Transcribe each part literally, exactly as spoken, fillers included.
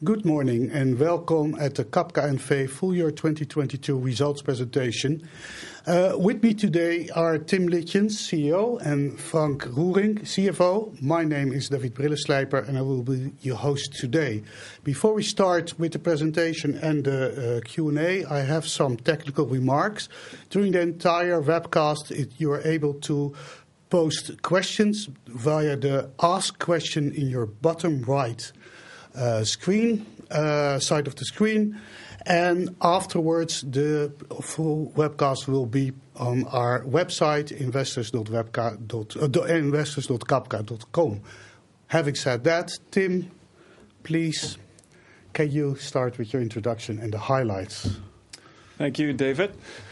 Good morning and welcome at the Cabka N V full year twenty twenty-two results presentation. Uh, with me today are Tim Litjens, C E O, and Frank Roering, C F O. My name is David Brilleslijper and I will be your host today. Before we start with the presentation and the uh, Q and A, I have some technical remarks. During the entire webcast, it, you are able to post questions via the Ask question in your bottom right Uh, screen, uh, side of the screen, and afterwards the full webcast will be on our website investors dot cabka dot com. Having said that, Tim, please, can you start with your introduction and the highlights? Thank you, David.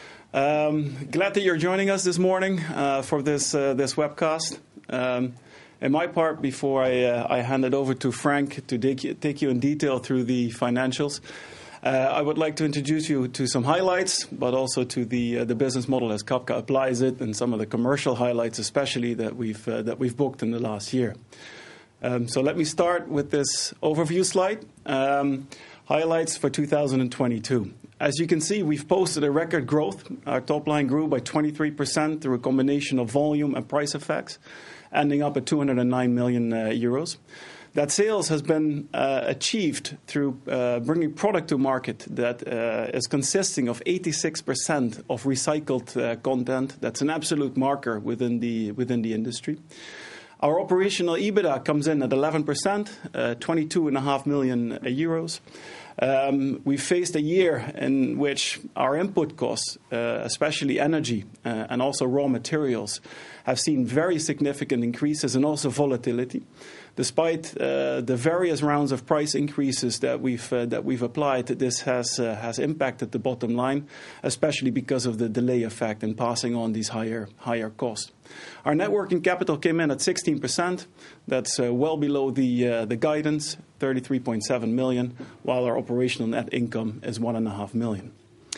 Um, glad that you're joining us this morning uh, for this uh, this webcast. Um, In my part, before I, uh, I hand it over to Frank to take you, take you in detail through the financials, uh, I would like to introduce you to some highlights, but also to the uh, the business model as Cabka applies it, and some of the commercial highlights, especially that we've uh, that we've booked in the last year. Um, so let me start with this overview slide. Um, highlights for two thousand twenty-two. As you can see, we've posted a record growth. Our top line grew by twenty-three percent through a combination of volume and price effects, ending up at two hundred nine million uh, euros. That sales has been uh, achieved through uh, bringing product to market that uh, is consisting of eighty-six percent of recycled uh, content. That's an absolute marker within the within the industry. Our operational EBITDA comes in at eleven percent, uh, twenty-two point five million euros. Um, we faced a year in which our input costs, uh, especially energy uh, and also raw materials, have seen very significant increases and also volatility. Despite uh, the various rounds of price increases that we've uh, that we've applied, this has uh, has impacted the bottom line, especially because of the delay effect in passing on these higher higher costs. Our net working capital came in at sixteen percent. That's uh, well below the uh, the guidance, thirty-three point seven million, while our operational net income is one and a half million.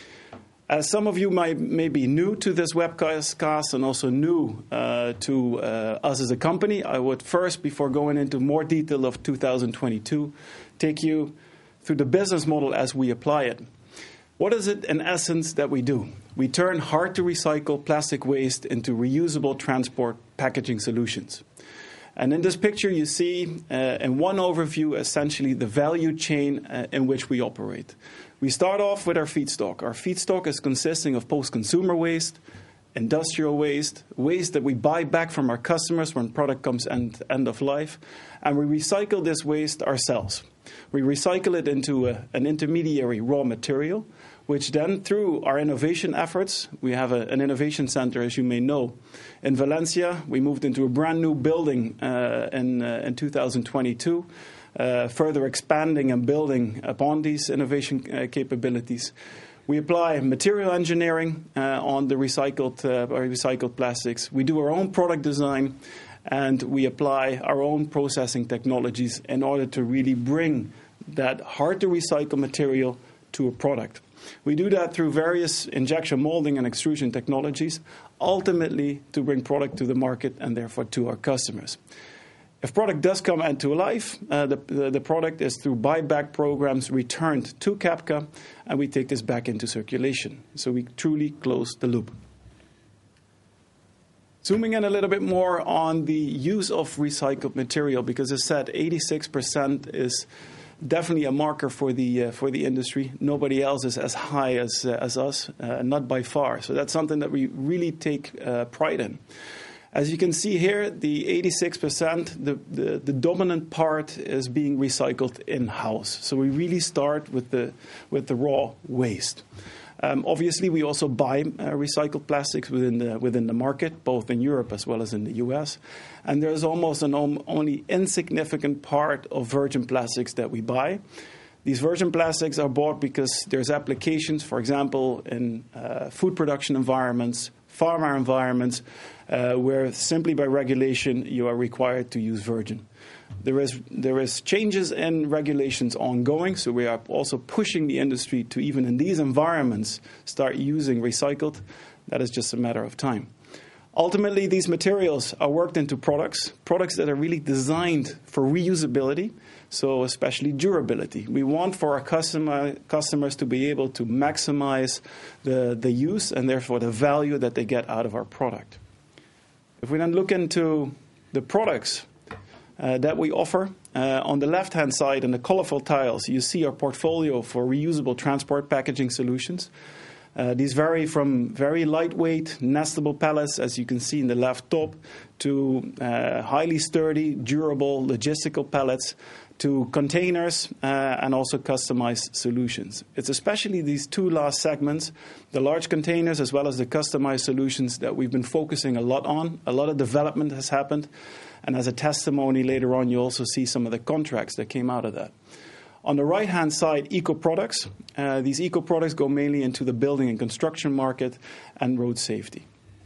As some of you might may be new to this webcast and also new uh, to uh, us as a company, I would first, before going into more detail of two thousand twenty-two, take you through the business model as we apply it. What is it in essence that we do? We turn hard-to-recycle plastic waste into reusable transport packaging solutions. And in this picture, you see uh, in one overview essentially the value chain uh, in which we operate. We start off with our feedstock. Our feedstock is consisting of post-consumer waste, industrial waste, waste that we buy back from our customers when product comes end, end of life, and we recycle this waste ourselves. We recycle it into a, an intermediary raw material, which then through our innovation efforts, we have a, an innovation center, as you may know, in Valencia. We moved into a brand new building uh, in, uh, in two thousand twenty-two, uh, further expanding and building upon these innovation uh, capabilities. We apply material engineering uh, on the recycled, uh, recycled plastics. We do our own product design, and we apply our own processing technologies in order to really bring that hard-to-recycle material to a product. We do that through various injection molding and extrusion technologies, ultimately to bring product to the market and therefore to our customers. If product does come into life, uh, the, the, the product is through buyback programs returned to Cabka, and we take this back into circulation. So we truly close the loop. Zooming in a little bit more on the use of recycled material, because as said, eighty-six percent is definitely a marker for the uh, for the industry. Nobody else is as high as uh, as us, uh, not by far. So that's something that we really take uh, pride in. As you can see here, the eighty-six percent, the, the, the dominant part is being recycled in-house. So we really start with the with the raw waste. Um, obviously, we also buy uh, recycled plastics within the within the market, both in Europe as well as in the U S. And there's almost an only insignificant part of virgin plastics that we buy. These virgin plastics are bought because there's applications, for example, in uh, food production environments, pharma environments, uh, where simply by regulation you are required to use virgin. There is there is changes in regulations ongoing, so we are also pushing the industry to, even in these environments, start using recycled. That is just a matter of time. Ultimately, these materials are worked into products, products that are really designed for reusability, so especially durability. We want for our customer, customers to be able to maximize the, the use and therefore the value that they get out of our product. If we then look into the products uh, that we offer, uh, on the left-hand side in the colorful tiles, you see our portfolio for reusable transport packaging solutions. Uh, these vary from very lightweight, nestable pallets, as you can see in the left top, to uh, highly sturdy, durable logistical pallets, to containers, uh, and also customized solutions. It's especially these two last segments, the large containers as well as the customized solutions, that we've been focusing a lot on. A lot of development has happened, and as a testimony later on, you also see some of the contracts that came out of that. On the right-hand side, eco-products. Uh, these eco-products go mainly into the building and construction market and road safety.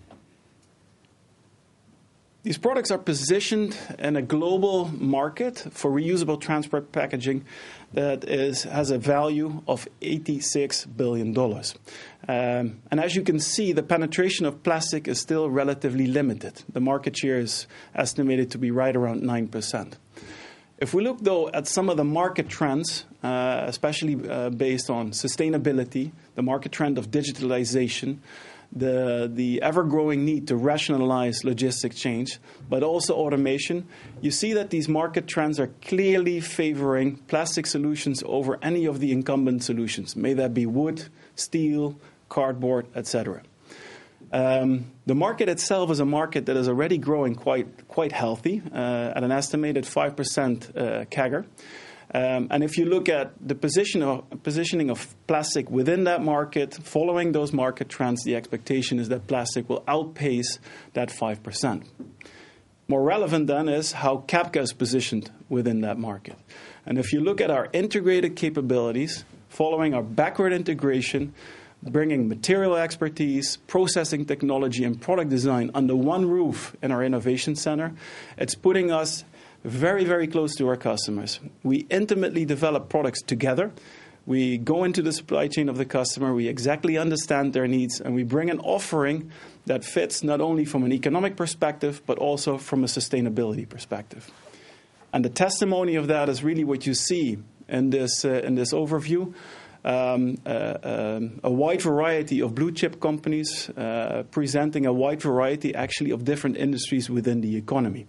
These products are positioned in a global market for reusable transport packaging that is, has a value of eighty-six billion dollars. Um, and as you can see, the penetration of plastic is still relatively limited. The market share is estimated to be right around nine percent. If we look, though, at some of the market trends, uh, especially uh, based on sustainability, the market trend of digitalization, the, the ever-growing need to rationalize logistics change, but also automation, you see that these market trends are clearly favoring plastic solutions over any of the incumbent solutions, may that be wood, steel, cardboard, et cetera. Um, the market itself is a market that is already growing quite quite healthy uh, at an estimated five percent uh, C A G R. Um, and if you look at the position of, positioning of plastic within that market, following those market trends, the expectation is that plastic will outpace that five percent. More relevant then is how Cabka is positioned within that market. And if you look at our integrated capabilities, following our backward integration, bringing material expertise, processing technology, and product design under one roof in our innovation center, it's putting us very, very close to our customers. We intimately develop products together. We go into the supply chain of the customer, we exactly understand their needs, and we bring an offering that fits not only from an economic perspective, but also from a sustainability perspective. And the testimony of that is really what you see in this, uh, in this overview. Um, uh, um, a wide variety of blue chip companies uh, presenting a wide variety actually of different industries within the economy.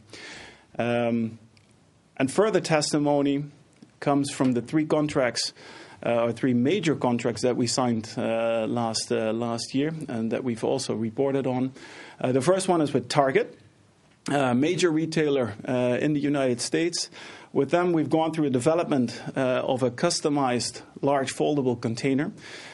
Um, and further testimony comes from the three contracts, uh, or three major contracts that we signed uh, last uh, last year and that we've also reported on. Uh, the first one is with Target, a major retailer uh, in the United States. With them, we've gone through a development uh, of a customized large foldable container.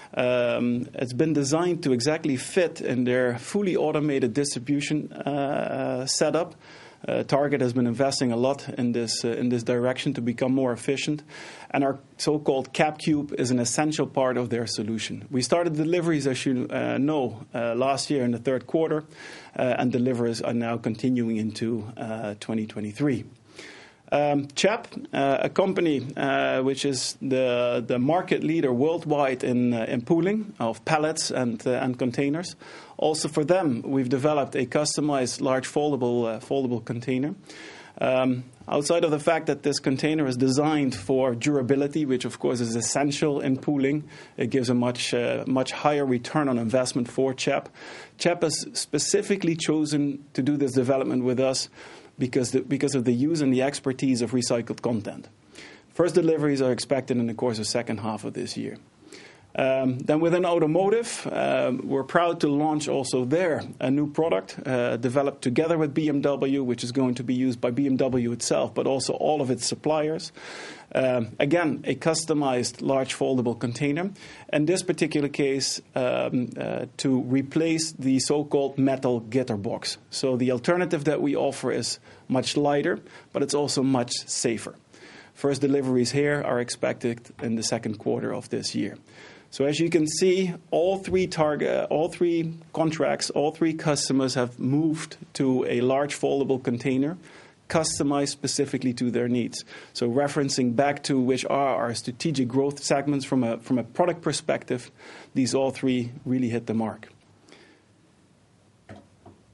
Um, it's been designed to exactly fit in their fully automated distribution uh, setup. Uh, Target has been investing a lot in this uh, in this direction to become more efficient, and our so-called CapCube is an essential part of their solution. We started deliveries, as you uh, know, uh, last year in the third quarter, uh, and deliveries are now continuing into uh, twenty twenty-three. Um, C H E P, uh, a company uh, which is the the market leader worldwide in uh, in pooling of pallets and uh, and containers. Also for them, we've developed a customized large foldable uh, foldable container. Um, outside of the fact that this container is designed for durability, which of course is essential in pooling, it gives a much uh, much higher return on investment for C H E P. C H E P has specifically chosen to do this development with us because the, because of the use and the expertise of recycled content. First deliveries are expected in the course of the second half of this year. Um, then within automotive, um, we're proud to launch also there a new product uh, developed together with B M W, which is going to be used by B M W itself, but also all of its suppliers. Um, again, a customized large foldable container. In this particular case, um, uh, to replace the so-called metal getter box. So the alternative that we offer is much lighter, but it's also much safer. First deliveries here are expected in the second quarter of this year. So as you can see, all three target, all three contracts, all three customers have moved to a large foldable container, customized specifically to their needs. So referencing back to which are our strategic growth segments from a from a product perspective, these all three really hit the mark.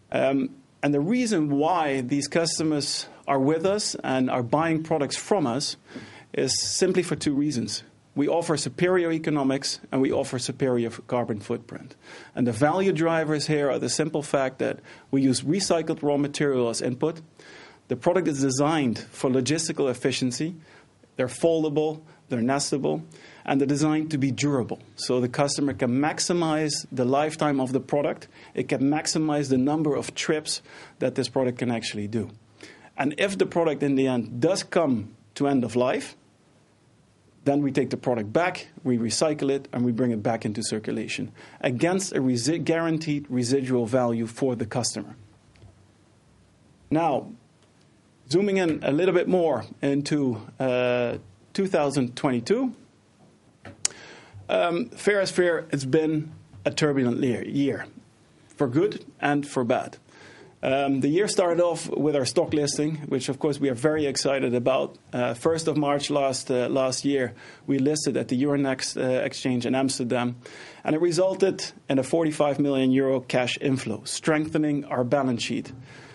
Um, and the reason why these customers are with us and are buying products from us is simply for two reasons. We offer superior economics and we offer superior carbon footprint. And the value drivers here are the simple fact that we use recycled raw material as input. The product is designed for logistical efficiency. They're foldable, they're nestable, and they're designed to be durable. So the customer can maximize the lifetime of the product. It can maximize the number of trips that this product can actually do. And if the product in the end does come to end of life, then we take the product back, we recycle it, and we bring it back into circulation against a resi- guaranteed residual value for the customer. Now, zooming in a little bit more into uh, two thousand twenty-two, um, fair as fair, it's been a turbulent year, for good and for bad. Um, the year started off with our stock listing, which of course we are very excited about. Uh, first of March last uh, last year, we listed at the Euronext uh, exchange in Amsterdam, and it resulted in a forty-five million euro cash inflow, strengthening our balance sheet.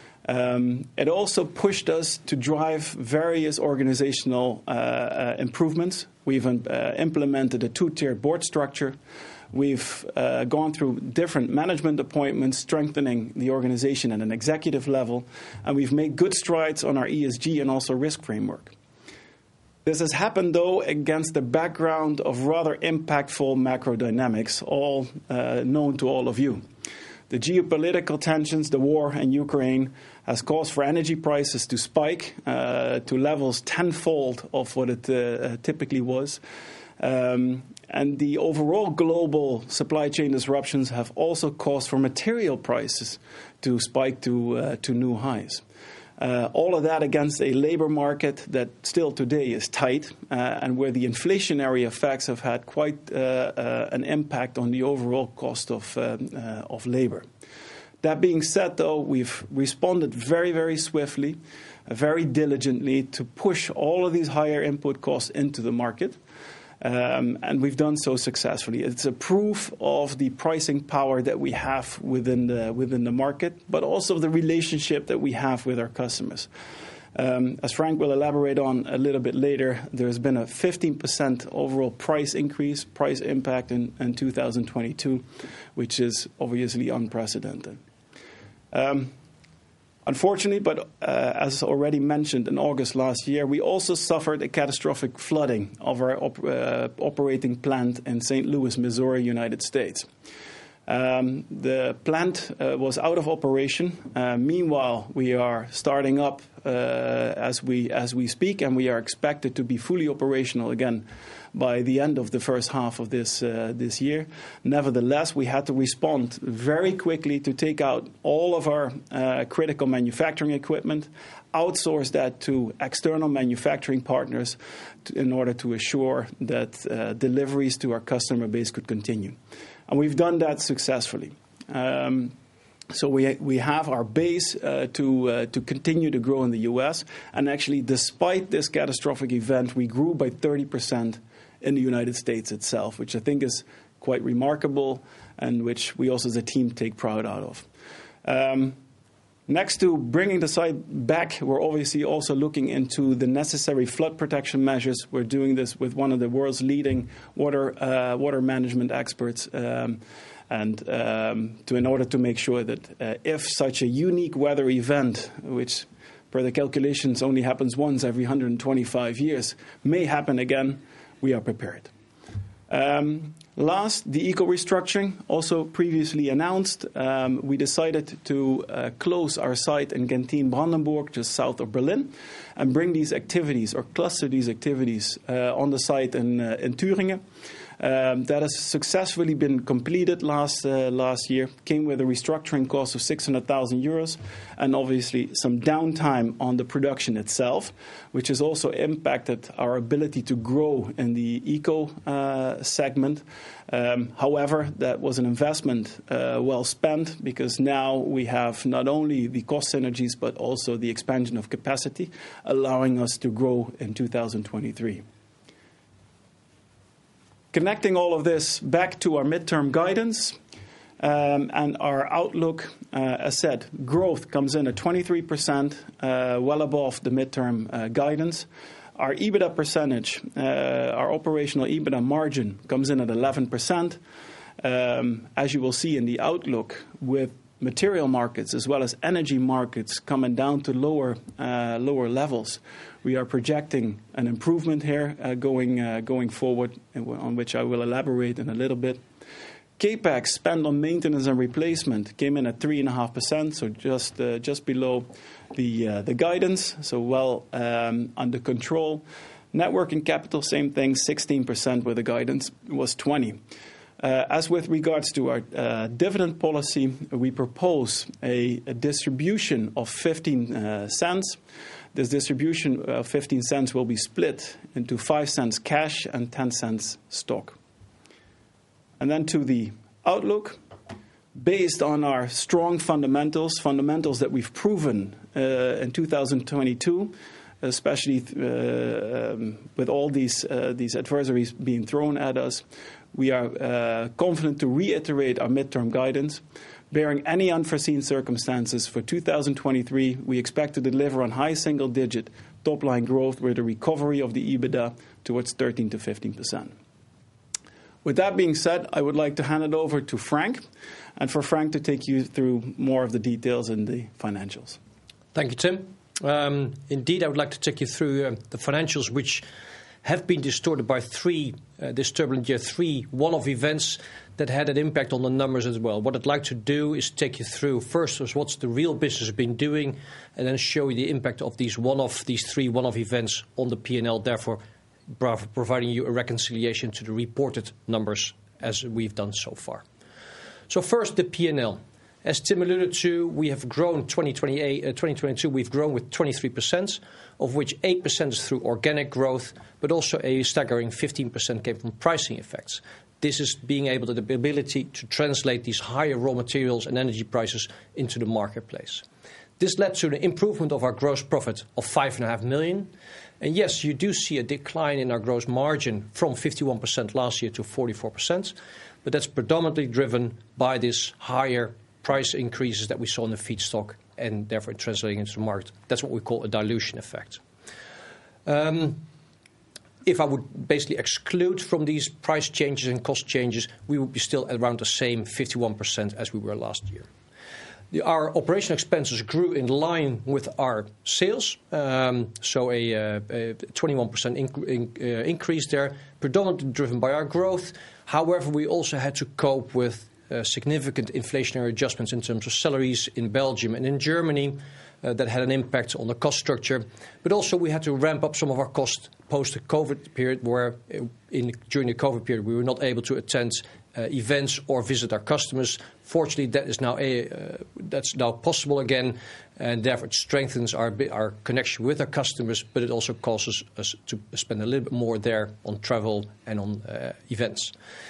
Um, it also pushed us to drive various organizational uh, uh, improvements. We've uh, implemented a two-tiered board structure. We've uh, gone through different management appointments, strengthening the organization at an executive level, and we've made good strides on our E S G and also risk framework. This has happened, though, against the background of rather impactful macro dynamics, all uh, known to all of you. The geopolitical tensions, the war in Ukraine, has caused for energy prices to spike uh, to levels tenfold of what it uh, typically was. Um, and the overall global supply chain disruptions have also caused for material prices to spike to uh, to new highs. Uh, all of that against a labor market that still today is tight uh, and where the inflationary effects have had quite uh, uh, an impact on the overall cost of, uh, uh, of labor. That being said, though, we've responded very, very swiftly, uh, very diligently to push all of these higher input costs into the market. Um, and we've done so successfully. It's a proof of the pricing power that we have within the within the market, but also the relationship that we have with our customers. Um, as Frank will elaborate on a little bit later, there's been a fifteen percent overall price increase, price impact in, in two thousand twenty-two, which is obviously unprecedented. Um, Unfortunately, but uh, as already mentioned in August last year, we also suffered a catastrophic flooding of our op- uh, operating plant in Saint Louis, Missouri, United States. Um, the plant uh, was out of operation. Uh, meanwhile, we are starting up uh, as we as we speak, and we are expected to be fully operational again by the end of the first half of this uh, this year. Nevertheless, we had to respond very quickly to take out all of our uh, critical manufacturing equipment, outsource that to external manufacturing partners to, in order to assure that uh, deliveries to our customer base could continue. And we've done that successfully. Um, So we we have our base uh, to uh, to continue to grow in the U S. And actually, despite this catastrophic event, we grew by thirty percent in the United States itself, which I think is quite remarkable and which we also as a team take pride out of. Um, next to bringing the site back, we're obviously also looking into the necessary flood protection measures. We're doing this with one of the world's leading water uh, water management experts. Um, And um, to in order to make sure that uh, if such a unique weather event, which per the calculations only happens once every one hundred twenty-five years, may happen again, we are prepared. Um, last, the eco restructuring, also previously announced. Um, we decided to uh, close our site in Genthin, Brandenburg, just south of Berlin, and bring these activities or cluster these activities uh, on the site in, uh, in Thuringen. Um, that has successfully been completed last uh, last year. Came with a restructuring cost of six hundred thousand euros, and obviously some downtime on the production itself, which has also impacted our ability to grow in the eco uh, segment. Um, however, that was an investment uh, well spent, because now we have not only the cost synergies but also the expansion of capacity, allowing us to grow in two thousand twenty-three. Connecting all of this back to our midterm guidance, Um, and our outlook, uh, as said, growth comes in at twenty-three percent, uh, well above the midterm uh, guidance. Our EBITDA percentage, uh, our operational EBITDA margin comes in at eleven percent. Um, as you will see in the outlook, with material markets as well as energy markets coming down to lower uh, lower levels, we are projecting an improvement here uh, going uh, going forward, on which I will elaborate in a little bit. CapEx, spend on maintenance and replacement, came in at three point five percent, so just uh, just below the uh, the guidance, so well um, under control. Net working capital, same thing, sixteen percent, where the guidance was twenty. Uh, as with regards to our uh, dividend policy, we propose a, a distribution of fifteen uh, cents. This distribution of fifteen cents will be split into five cents cash and ten cents stock. And then to the outlook, based on our strong fundamentals, fundamentals that we've proven uh, in two thousand twenty-two, especially uh, um, with all these uh, these adversaries being thrown at us, we are uh, confident to reiterate our midterm guidance. Bearing any unforeseen circumstances for two thousand twenty-three, we expect to deliver on high single-digit top-line growth with a recovery of the EBITDA towards thirteen to fifteen percent. With that being said, I would like to hand it over to Frank, and for Frank to take you through more of the details in the financials. Thank you, Tim. Um, indeed, I would like to take you through uh, the financials, which have been distorted by three, uh, this turbulent year, three one-off events that had an impact on the numbers as well. What I'd like to do is take you through first is what's the real business been doing, and then show you the impact of these one-off, these three one-off events on the P and L, therefore providing you a reconciliation to the reported numbers as we've done so far. So first, the P and L. As Tim alluded to, we have grown twenty twenty-eight, uh, twenty twenty-two, we've grown with twenty-three percent, of which eight percent is through organic growth, but also a staggering fifteen percent came from pricing effects. This is being able to, the ability to translate these higher raw materials and energy prices into the marketplace. This led to an improvement of our gross profit of five point five million. And yes, you do see a decline in our gross margin from fifty-one percent last year to forty-four percent, but that's predominantly driven by this higher price increases that we saw in the feedstock and therefore translating into the market. That's what we call a dilution effect. Um, if I would basically exclude from these price changes and cost changes, we would be still at around the same fifty-one percent as we were last year. The, our operational expenses grew in line with our sales, um, so a, uh, a twenty-one percent inc- in, uh, increase there, predominantly driven by our growth. However, we also had to cope with uh, significant inflationary adjustments in terms of salaries in Belgium and in Germany uh, that had an impact on the cost structure. But also we had to ramp up some of our costs post the COVID period, where in, during the COVID period we were not able to attend Uh, events or visit our customers. Fortunately, that is now a, uh, that's now possible again, and therefore it strengthens our our connection with our customers, but it also causes us to spend a little bit more there on travel and on uh, events.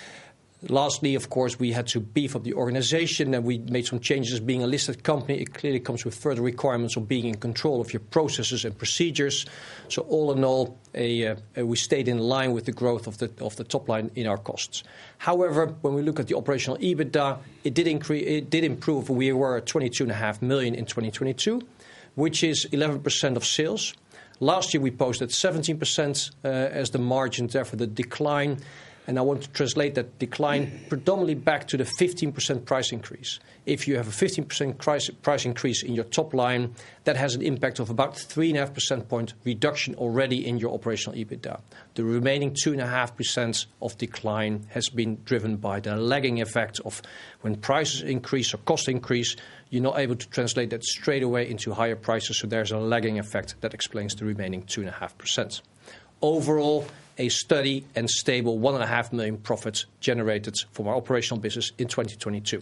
Lastly, of course, we had to beef up the organization, and we made some changes. Being a listed company, it clearly comes with further requirements of being in control of your processes and procedures. So all in all, a, uh, we stayed in line with the growth of the of the top line in our costs. However, when we look at the operational EBITDA, it did increase, it did improve. We were at twenty-two point five million in twenty twenty-two, which is eleven percent of sales. Last year we posted seventeen percent uh, as the margin, therefore the decline. And I want to translate that decline predominantly back to the fifteen percent price increase. If you have a fifteen percent price increase in your top line, that has an impact of about three point five percent point reduction already in your operational EBITDA. The remaining two point five percent of decline has been driven by the lagging effect of when prices increase or cost increase, you're not able to translate that straight away into higher prices, so there's a lagging effect that explains the remaining two point five percent. Overall, a steady and stable one point five million profits generated from our operational business in twenty twenty-two.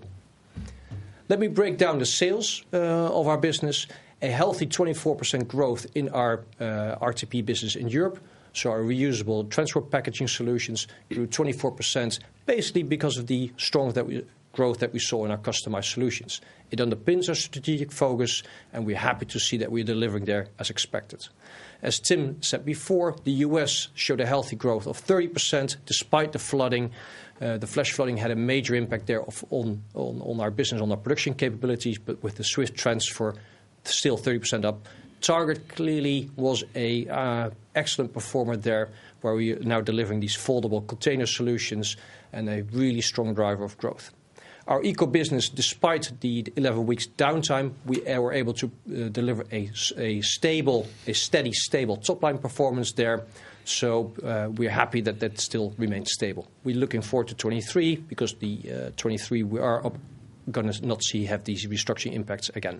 Let me break down the sales uh, of our business. A healthy twenty-four percent growth in our uh, R T P business in Europe. So our reusable transport packaging solutions grew twenty-four percent, basically because of the strong that we growth that we saw in our customized solutions. It underpins our strategic focus, and we're happy to see that we're delivering there as expected. As Tim said before, the U S showed a healthy growth of thirty percent despite the flooding. Uh, the flash flooding had a major impact there of, on, on, on our business, on our production capabilities, but with the swift transfer, still thirty percent up. Target clearly was a uh, excellent performer there, where we are now delivering these foldable container solutions and a really strong driver of growth. Our eco business, despite the eleven weeks downtime, we were able to uh, deliver a, a stable, a steady, stable top-line performance there. So uh, we're happy that that still remains stable. We're looking forward to twenty-three because the uh, twenty-three we are going to not see have these restructuring impacts again.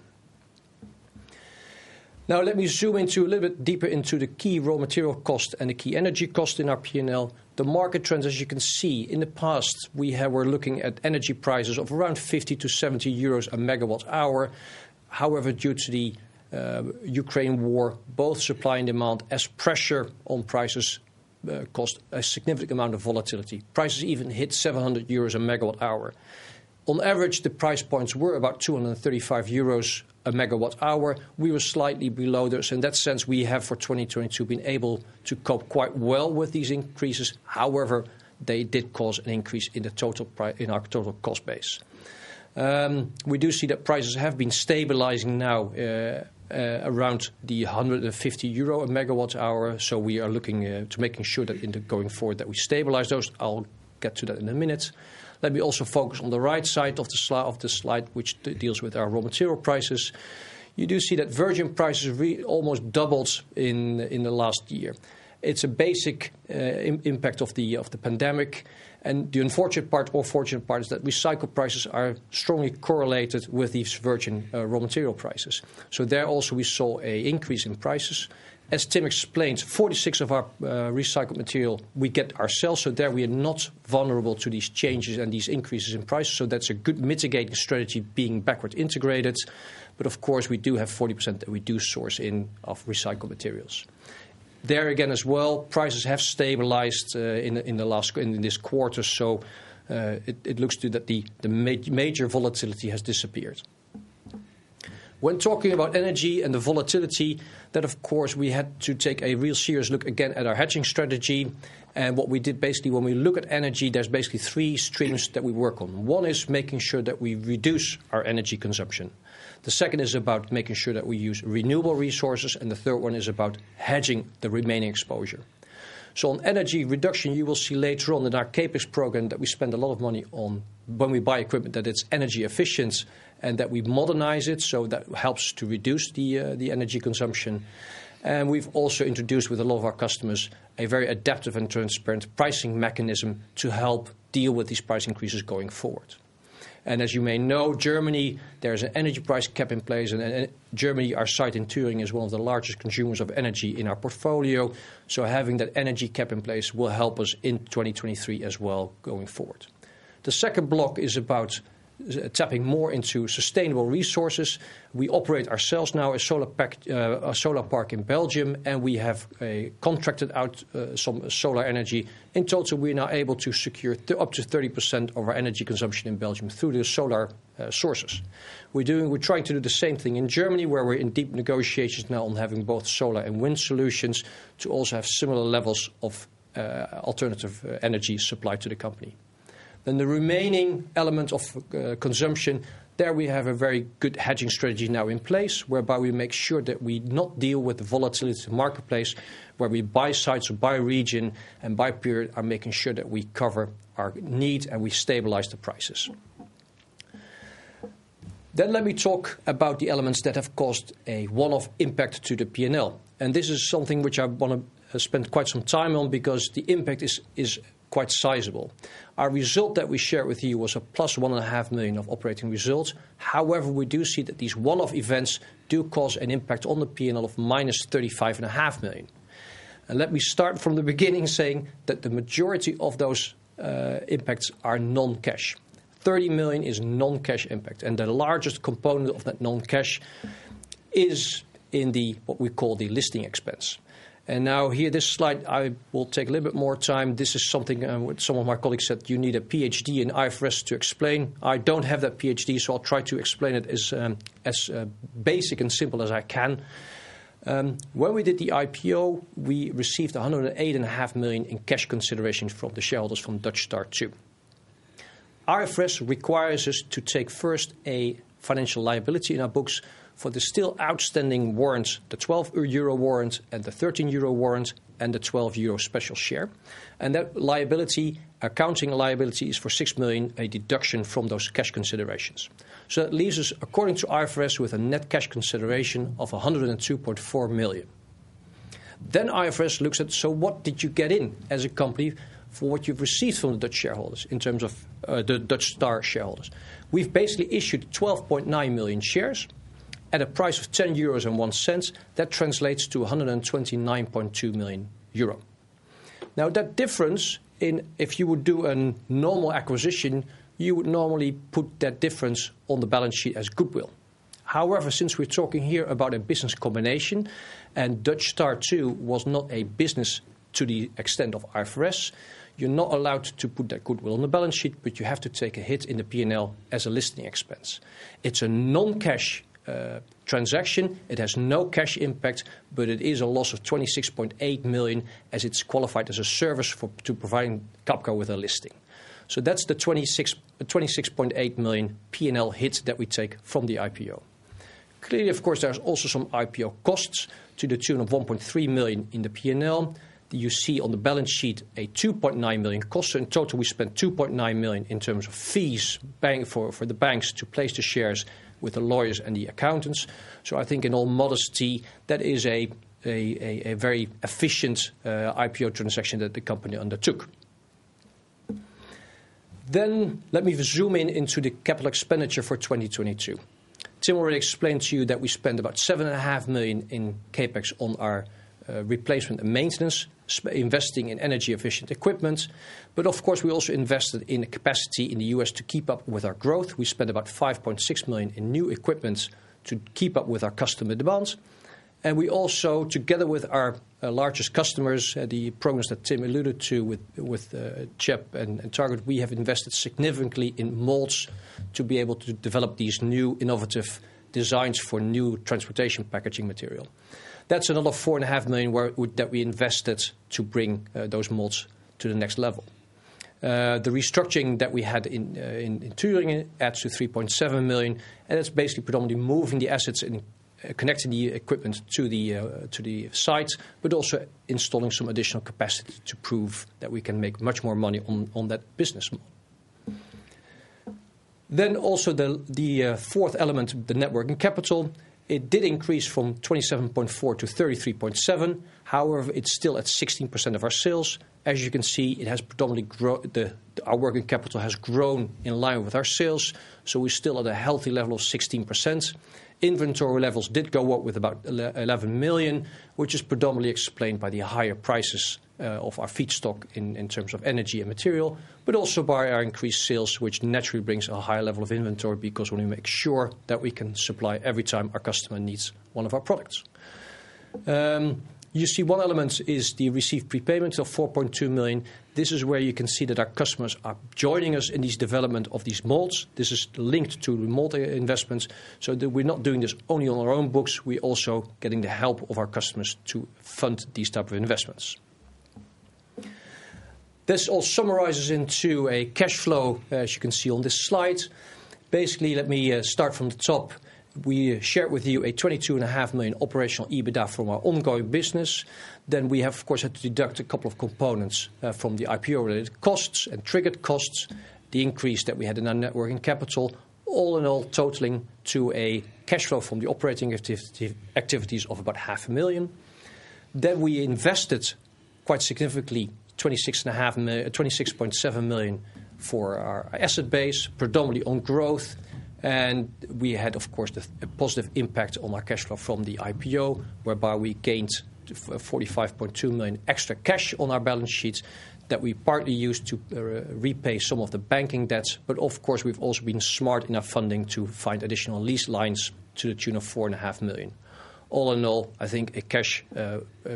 Now let me zoom into a little bit deeper into the key raw material cost and the key energy cost in our P and L. The market trends, as you can see, in the past we have, were looking at energy prices of around fifty to seventy euros a megawatt hour. However, due to the uh, Ukraine war, both supply and demand, as pressure on prices uh, caused a significant amount of volatility. Prices even hit seven hundred euros a megawatt hour. On average, the price points were about two hundred thirty-five euros a megawatt hour. We were slightly below this. In that sense, we have for twenty twenty-two been able to cope quite well with these increases. However, they did cause an increase in the total pri- in our total cost base. Um, we do see that prices have been stabilizing now uh, uh, around the one hundred fifty euro a megawatt hour. So we are looking uh, to making sure that in the going forward that we stabilize those. I'll get to that in a minute. Let me also focus on the right side of the, sli- of the slide, which d- deals with our raw material prices. You do see that virgin prices re- almost doubled in in the last year. It's a basic uh, im- impact of the of the pandemic, and the unfortunate part or fortunate part is that recycled prices are strongly correlated with these virgin uh, raw material prices. So there also we saw an increase in prices. As Tim explained, forty-six of our uh, recycled material we get ourselves, so there we are not vulnerable to these changes and these increases in prices. So that's a good mitigating strategy, being backward integrated. But of course, we do have forty percent that we do source in of recycled materials. There again as well, prices have stabilized uh, in, in the last in this quarter, so uh, it, it looks to that the, the ma- major volatility has disappeared. When talking about energy and the volatility, that of course we had to take a real serious look again at our hedging strategy. And what we did basically when we look at energy, there's basically three streams that we work on. One is making sure that we reduce our energy consumption. The second is about making sure that we use renewable resources. And the third one is about hedging the remaining exposure. So on energy reduction, you will see later on in our CAPEX program that we spend a lot of money on when we buy equipment that it's energy efficient and that we modernize it, so that helps to reduce the uh, the energy consumption. And we've also introduced with a lot of our customers a very adaptive and transparent pricing mechanism to help deal with these price increases going forward. And as you may know, Germany, there's an energy price cap in place. And, and Germany, our site in Thuringen, is one of the largest consumers of energy in our portfolio. So having that energy cap in place will help us in twenty twenty-three as well going forward. The second block is about uh, tapping more into sustainable resources. We operate ourselves now a solar, pack, uh, a solar park in Belgium, and we have uh, contracted out uh, some solar energy. In total, we are now able to secure th- up to thirty percent of our energy consumption in Belgium through the solar uh, sources. We're doing, we're trying to do the same thing in Germany, where we're in deep negotiations now on having both solar and wind solutions to also have similar levels of uh, alternative uh, energy supplied to the company. Then the remaining element of uh, consumption, there we have a very good hedging strategy now in place, whereby we make sure that we not deal with the volatility of the marketplace, where we buy sites or by region and by period are making sure that we cover our need and we stabilize the prices. Then let me talk about the elements that have caused a one-off impact to the P and L. And this is something which I want to spend quite some time on because the impact is is quite sizable. Our result that we shared with you was a plus one and a half million of operating results. However, we do see that these one-off events do cause an impact on the P and L of minus thirty-five and a half million. And let me start from the beginning saying that the majority of those uh, impacts are non-cash. thirty million is non-cash impact, and the largest component of that non-cash is in the what we call the listing expense. And now here, this slide, I will take a little bit more time. This is something uh, what some of my colleagues said you need a PhD in I F R S to explain. I don't have that PhD, so I'll try to explain it as, um, as uh, basic and simple as I can. Um, when we did the I P O, we received one hundred eight point five million dollars in cash consideration from the shareholders from Dutch Star two. I F R S requires us to take first a financial liability in our books for the still outstanding warrants, the twelve euro warrant and the thirteen euro warrant and the twelve euro special share. And that liability, accounting liability, is for six million dollars, a deduction from those cash considerations. So that leaves us, according to I F R S, with a net cash consideration of one hundred two point four million dollars. Then I F R S looks at, so what did you get in as a company for what you've received from the Dutch shareholders in terms of uh, the Dutch Star shareholders? We've basically issued twelve point nine million shares at a price of ten euros and one cent. That translates to one hundred twenty-nine point two million euro. Now that difference, in if you would do a normal acquisition, you would normally put that difference on the balance sheet as goodwill. However, since we're talking here about a business combination, and Dutch Star two was not a business to the extent of I F R S, you're not allowed to put that goodwill on the balance sheet, but you have to take a hit in the P and L as a listing expense. It's a non-cash uh, transaction. It has no cash impact, but it is a loss of twenty-six point eight million dollars as it's qualified as a service for to providing Cabka with a listing. So that's the twenty-six point eight million dollars P and L hit that we take from the I P O. Clearly, of course, there's also some I P O costs to the tune of one point three million dollars in the P and L. You see on the balance sheet a two point nine million dollars cost. So in total, we spent two point nine million dollars in terms of fees bank for, for the banks to place the shares with the lawyers and the accountants. So I think in all modesty, that is a, a, a, a very efficient uh, I P O transaction that the company undertook. Then let me zoom in into the capital expenditure for twenty twenty-two. Tim already explained to you that we spent about seven point five million dollars in capex on our uh, replacement and maintenance, investing in energy-efficient equipment. But of course, we also invested in capacity in the U S to keep up with our growth. We spent about five point six million dollars in new equipment to keep up with our customer demands. And we also, together with our uh, largest customers, uh, the programs that Tim alluded to with, with uh, C H E P and, and Target, we have invested significantly in molds to be able to develop these new innovative designs for new transportation packaging material. That's another four point five million dollars where, that we invested to bring uh, those molds to the next level. Uh, the restructuring that we had in, uh, in, in Thuringen adds to three point seven million dollars, and it's basically predominantly moving the assets in connecting the equipment to the uh, to the site, but also installing some additional capacity to prove that we can make much more money on, on that business model. Then also the the uh, fourth element, the net working capital, it did increase from twenty-seven point four to thirty-three point seven. However, it's still at sixteen percent of our sales. As you can see, it has predominantly grown. The, the our working capital has grown in line with our sales, so we're still at a healthy level of sixteen percent. Inventory levels did go up with about eleven million, which is predominantly explained by the higher prices uh, of our feedstock in, in terms of energy and material, but also by our increased sales, which naturally brings a higher level of inventory because we make sure that we can supply every time our customer needs one of our products. Um, You see one element is the received prepayment of four point two million. This is where you can see that our customers are joining us in this development of these molds. This is linked to the mold investments, so that we're not doing this only on our own books. We're also getting the help of our customers to fund these type of investments. This all summarizes into a cash flow, as you can see on this slide. Basically, let me uh, start from the top. We shared with you a twenty-two point five million operational EBITDA from our ongoing business. Then we have, of course, had to deduct a couple of components uh, from the I P O-related costs and triggered costs, the increase that we had in our net working capital, all in all totaling to a cash flow from the operating activity, activities of about half a million. Then we invested quite significantly twenty-six point seven million for our asset base, predominantly on growth. And we had, of course, the, a positive impact on our cash flow from the I P O, whereby we gained forty-five point two million extra cash on our balance sheets that we partly used to uh, repay some of the banking debts. But, of course, we've also been smart in our funding to find additional lease lines to the tune of four point five million. All in all, I think a cash uh, uh,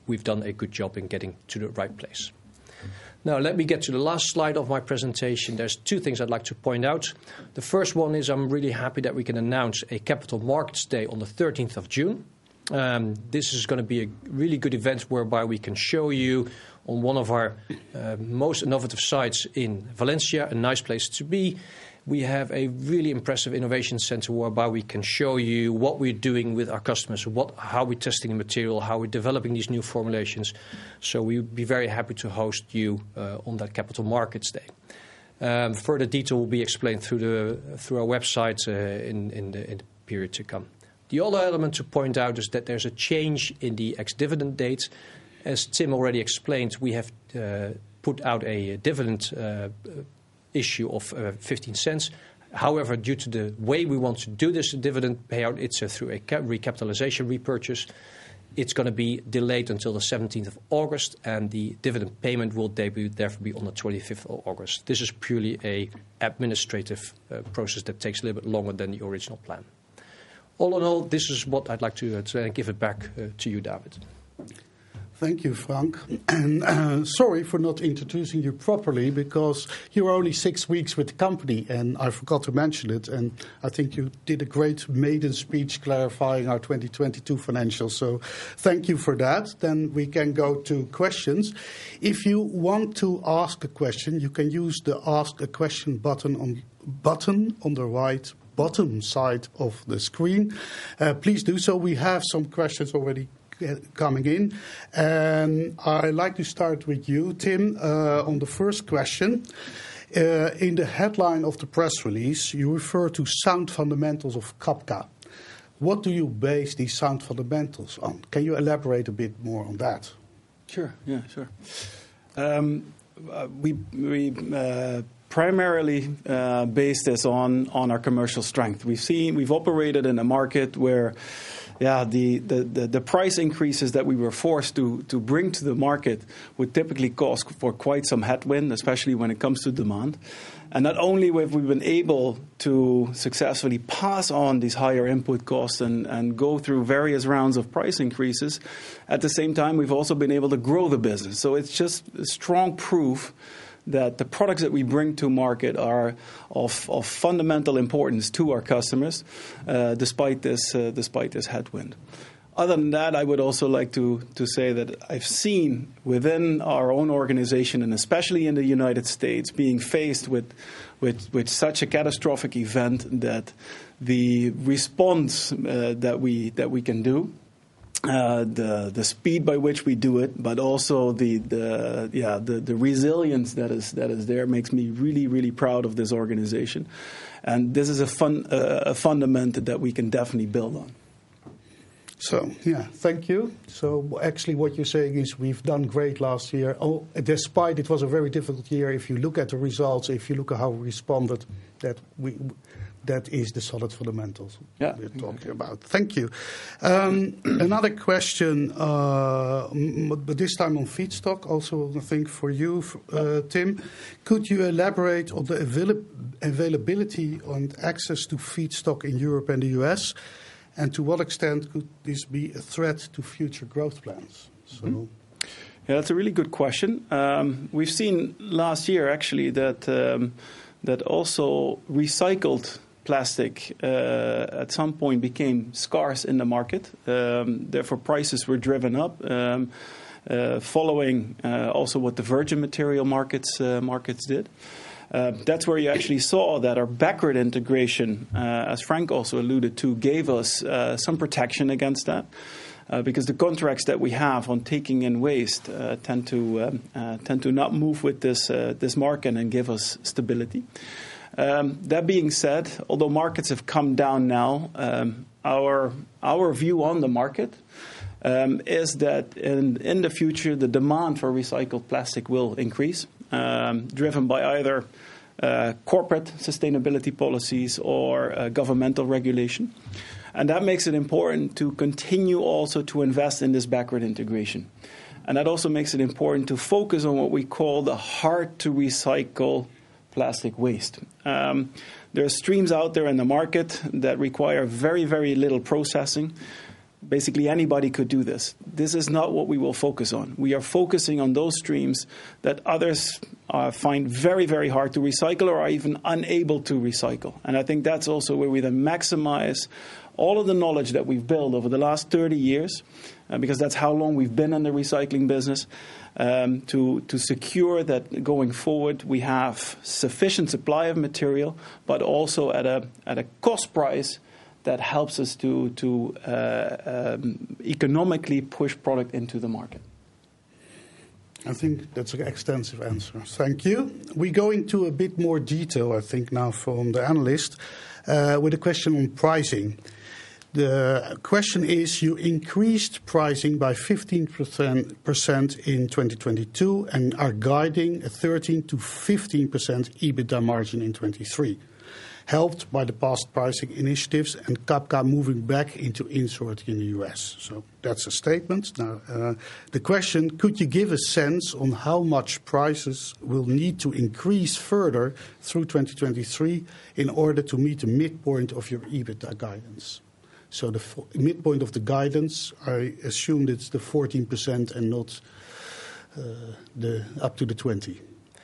we've done a good job in getting to the right place. Now, let me get to the last slide of my presentation. There's two things I'd like to point out. The first one is I'm really happy that we can announce a Capital Markets Day on the thirteenth of June. Um, this is going to be a really good event whereby we can show you on one of our uh, most innovative sites in Valencia, a nice place to be. We have a really impressive innovation center whereby we can show you what we're doing with our customers, what, how we're testing the material, how we're developing these new formulations. So we'll be very happy to host you uh, on that Capital Markets Day. Um, further detail will be explained through the through our website uh, in, in, the, in the period to come. The other element to point out is that there's a change in the ex-dividend date. As Tim already explained, we have uh, put out a dividend uh, issue of uh, fifteen cents. However, due to the way we want to do this dividend payout, it's uh, through a recapitalization repurchase. It's going to be delayed until the seventeenth of August, and the dividend payment will debut, therefore be on the twenty-fifth of August. This is purely a administrative uh, process that takes a little bit longer than the original plan. All in all, this is what I'd like to, uh, to give it back uh, to you, David. Thank you, Frank. And uh, sorry for not introducing you properly, because you're only six weeks with the company, and I forgot to mention it. And I think you did a great maiden speech clarifying our twenty twenty-two financials. So thank you for that. Then we can go to questions. If you want to ask a question, you can use the Ask a Question button on button on the right bottom side of the screen. Uh, please do so. We have some questions already coming in. And I'd like to start with you, Tim, uh, on the first question. Uh, in the headline of the press release, you refer to sound fundamentals of Cabka. What do you base these sound fundamentals on? Can you elaborate a bit more on that? Sure, yeah, sure. Um, uh, we we uh, primarily uh, base this on, on our commercial strength. We've seen, we've operated in a market where Yeah, the, the, the, the price increases that we were forced to, to bring to the market would typically cause for quite some headwind, especially when it comes to demand. And not only have we been able to successfully pass on these higher input costs and, and go through various rounds of price increases, at the same time we've also been able to grow the business. So it's just a strong proof that the products that we bring to market are of, of fundamental importance to our customers, uh, despite this uh, despite this headwind. Other than that, I would also like to to say that I've seen within our own organization, and especially in the United States, being faced with with, with such a catastrophic event, that the response uh, that we that we can do. Uh, the the speed by which we do it, but also the the yeah the, the resilience that is that is there makes me really really proud of this organization, and this is a fun uh, a fundament that we can definitely build on. So yeah, thank you. So actually, what you're saying is we've done great last year. Oh, despite it was a very difficult year. If you look at the results, if you look at how we responded, that we. That is the solid fundamentals yeah, we're exactly. talking about. Thank you. Um, another question, uh, but this time on feedstock, also I think for you, uh, Tim. Could you elaborate on the avail- availability and access to feedstock in Europe and the U S? And to what extent could this be a threat to future growth plans? So. Mm-hmm. Yeah, that's a really good question. Um, we've seen last year, actually, that um, that also recycled plastic uh, at some point became scarce in the market. Um, therefore, prices were driven up, um, uh, following uh, also what the virgin material markets uh, markets did. Uh, that's where you actually saw that our backward integration, uh, as Frank also alluded to, gave us uh, some protection against that. Uh, because the contracts that we have on taking in waste uh, tend to um, uh, tend to not move with this uh, this market and give us stability. Um, that being said, although markets have come down now, um, our our view on the market um, is that in in the future the demand for recycled plastic will increase, um, driven by either uh, corporate sustainability policies or uh, governmental regulation. And that makes it important to continue also to invest in this backward integration. And that also makes it important to focus on what we call the hard-to-recycle plastic waste. Um, there are streams out there in the market that require very, very little processing. basically anybody could do this. This is not what we will focus on. We are focusing on those streams that others uh, find very, very hard to recycle or are even unable to recycle. And I think that's also where we then maximize all of the knowledge that we've built over the last thirty years, uh, because that's how long we've been in the recycling business, um, to, to secure that going forward we have sufficient supply of material, but also at a, at a cost price that helps us to, to uh, um, economically push product into the market. I think that's an extensive answer. Thank you. We go into a bit more detail, I think, now from the analyst, uh, with a question on pricing. The question is, you increased pricing by fifteen percent in twenty twenty-two and are guiding a thirteen to fifteen percent EBITDA margin in twenty-three. Helped by the past pricing initiatives and Cabka moving back into insourcing in the U S. So that's a statement. Now, uh, the question, could you give a sense on how much prices will need to increase further through twenty twenty-three in order to meet the midpoint of your EBITDA guidance? So the f- midpoint of the guidance, I assumed it's the fourteen percent and not uh, the up to the twenty.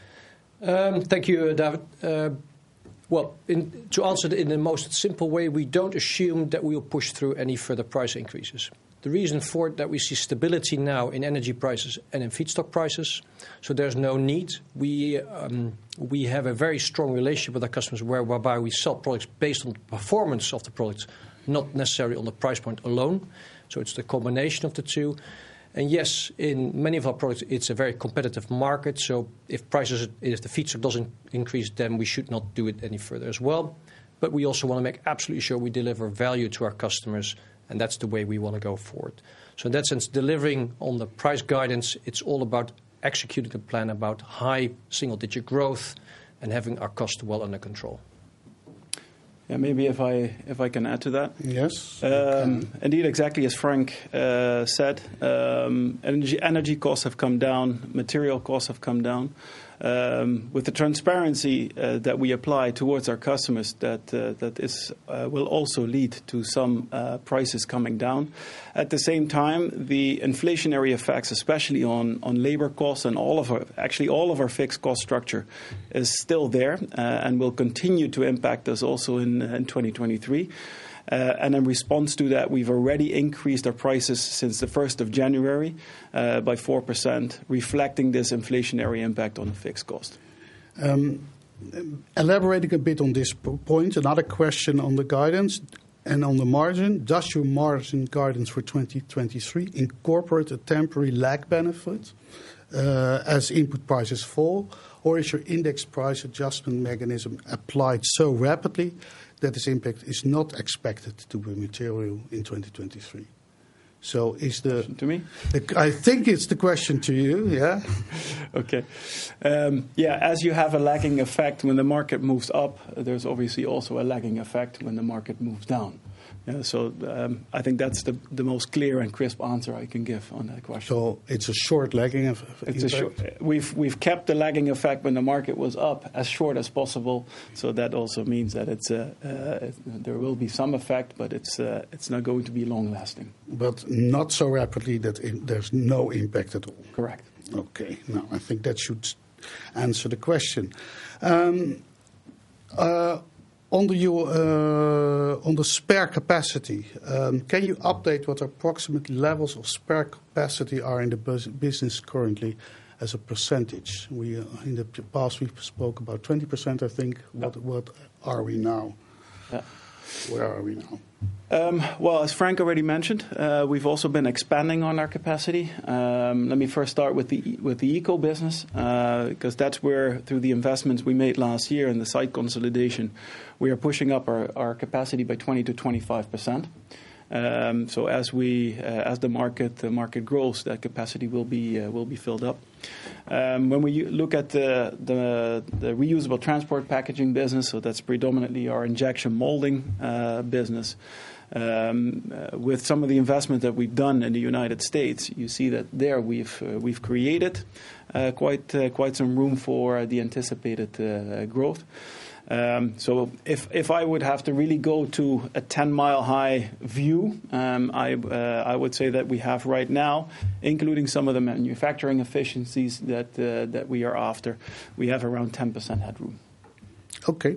Um, thank you, David. Uh, Well, in, to answer it in the most simple way, we don't assume that we will push through any further price increases. The reason for it that we see stability now in energy prices and in feedstock prices, so there's no need. We um, we have a very strong relationship with our customers where, whereby we sell products based on the performance of the products, not necessarily on the price point alone. So it's the combination of the two. And yes, in many of our products, it's a very competitive market. So if prices, if the feedstock doesn't increase, then we should not do it any further as well. But we also want to make absolutely sure we deliver value to our customers, and that's the way we want to go forward. So in that sense, delivering on the price guidance, it's all about executing the plan about high single-digit growth and having our costs well under control. Yeah, maybe if I if I can add to that. Yes. Um, indeed, exactly as Frank uh, said, um, energy energy costs have come down, material costs have come down. Um, with the transparency uh, that we apply towards our customers, that uh, that is uh, will also lead to some uh, prices coming down. At the same time, the inflationary effects, especially on, on labor costs and all of our actually all of our fixed cost structure, is still there uh, and will continue to impact us also in, in twenty twenty-three. Uh, and in response to that, we've already increased our prices since the first of January uh, by four percent, reflecting this inflationary impact on the fixed cost. Um, elaborating a bit on this point, another question on the guidance and on the margin. Does your margin guidance for twenty twenty-three incorporate a temporary lag benefit uh, as input prices fall, or is your index price adjustment mechanism applied so rapidly that this impact is not expected to be material in twenty twenty-three? So is the... To me? The, I think it's the question to you, yeah? Okay. Um, yeah, as you have a lagging effect when the market moves up, there's obviously also a lagging effect when the market moves down. Yeah, so um, I think that's the, the most clear and crisp answer I can give on that question. So it's a short lagging effect? It's a short, we've, we've kept the lagging effect when the market was up as short as possible. So that also means that it's a, uh, there will be some effect, but it's, uh, it's not going to be long-lasting. But not so rapidly that in, there's no impact at all? Correct. Okay. Now, I think that should answer the question. Um, uh, On the, uh, on the spare capacity, um, can you update what approximate levels of spare capacity are in the bus- business currently as a percentage? We uh, in the past we spoke about twenty percent, I think. What, what are we now? Yeah. Where are we now? Um, well, as Frank already mentioned, uh, we've also been expanding on our capacity. Um, let me first start with the with the eco business, uh, because that's where, through the investments we made last year and the site consolidation, we are pushing up our, our capacity by twenty to twenty-five percent. Um, so as we uh, as the market the market grows, that capacity will be uh, will be filled up. Um, when we look at the, the the reusable transport packaging business, so that's predominantly our injection molding uh, business. Um, uh, with some of the investment that we've done in the United States, you see that there we've uh, we've created uh, quite uh, quite some room for the anticipated uh, growth. Um, so if if I would have to really go to a ten mile high view, um, I uh, I would say that we have right now, including some of the manufacturing efficiencies that uh, that we are after, we have around ten percent headroom. Okay.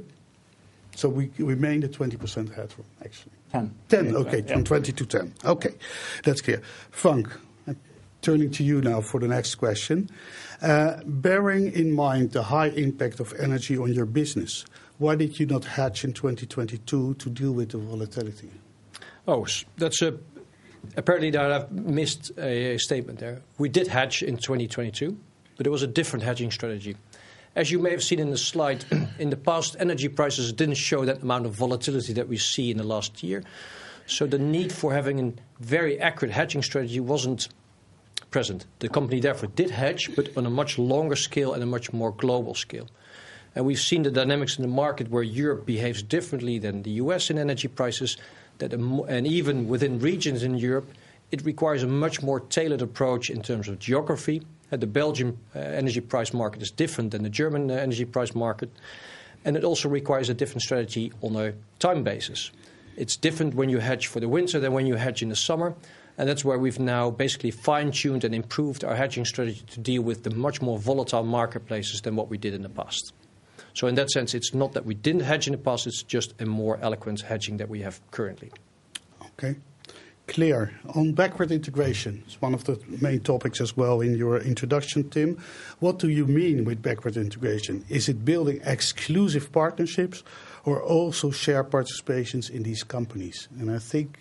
So we remain at twenty percent headroom, actually. ten. ten, okay, yeah. from twenty to ten. Okay, that's clear. Frank, I'm turning to you now for the next question. Uh, bearing in mind the high impact of energy on your business, why did you not hedge in twenty twenty-two to deal with the volatility? Oh, that's a, apparently that I've missed a, a statement there. We did hedge in twenty twenty-two, but it was a different hedging strategy. As you may have seen in the slide, in the past, energy prices didn't show that amount of volatility that we see in the last year. So the need for having a very accurate hedging strategy wasn't present. The company therefore did hedge, but on a much longer scale and a much more global scale. And we've seen the dynamics in the market where Europe behaves differently than the U S in energy prices, that a mo- and even within regions in Europe, it requires a much more tailored approach in terms of geography. Uh, the Belgian uh, energy price market is different than the German uh, energy price market. And it also requires a different strategy on a time basis. It's different when you hedge for the winter than when you hedge in the summer. And that's where we've now basically fine-tuned and improved our hedging strategy to deal with the much more volatile marketplaces than what we did in the past. So in that sense, it's not that we didn't hedge in the past, it's just a more eloquent hedging that we have currently. Okay. Clear. On backward integration, it's one of the main topics as well in your introduction, Tim. What do you mean with backward integration? Is it building exclusive partnerships or also share participations in these companies? And I think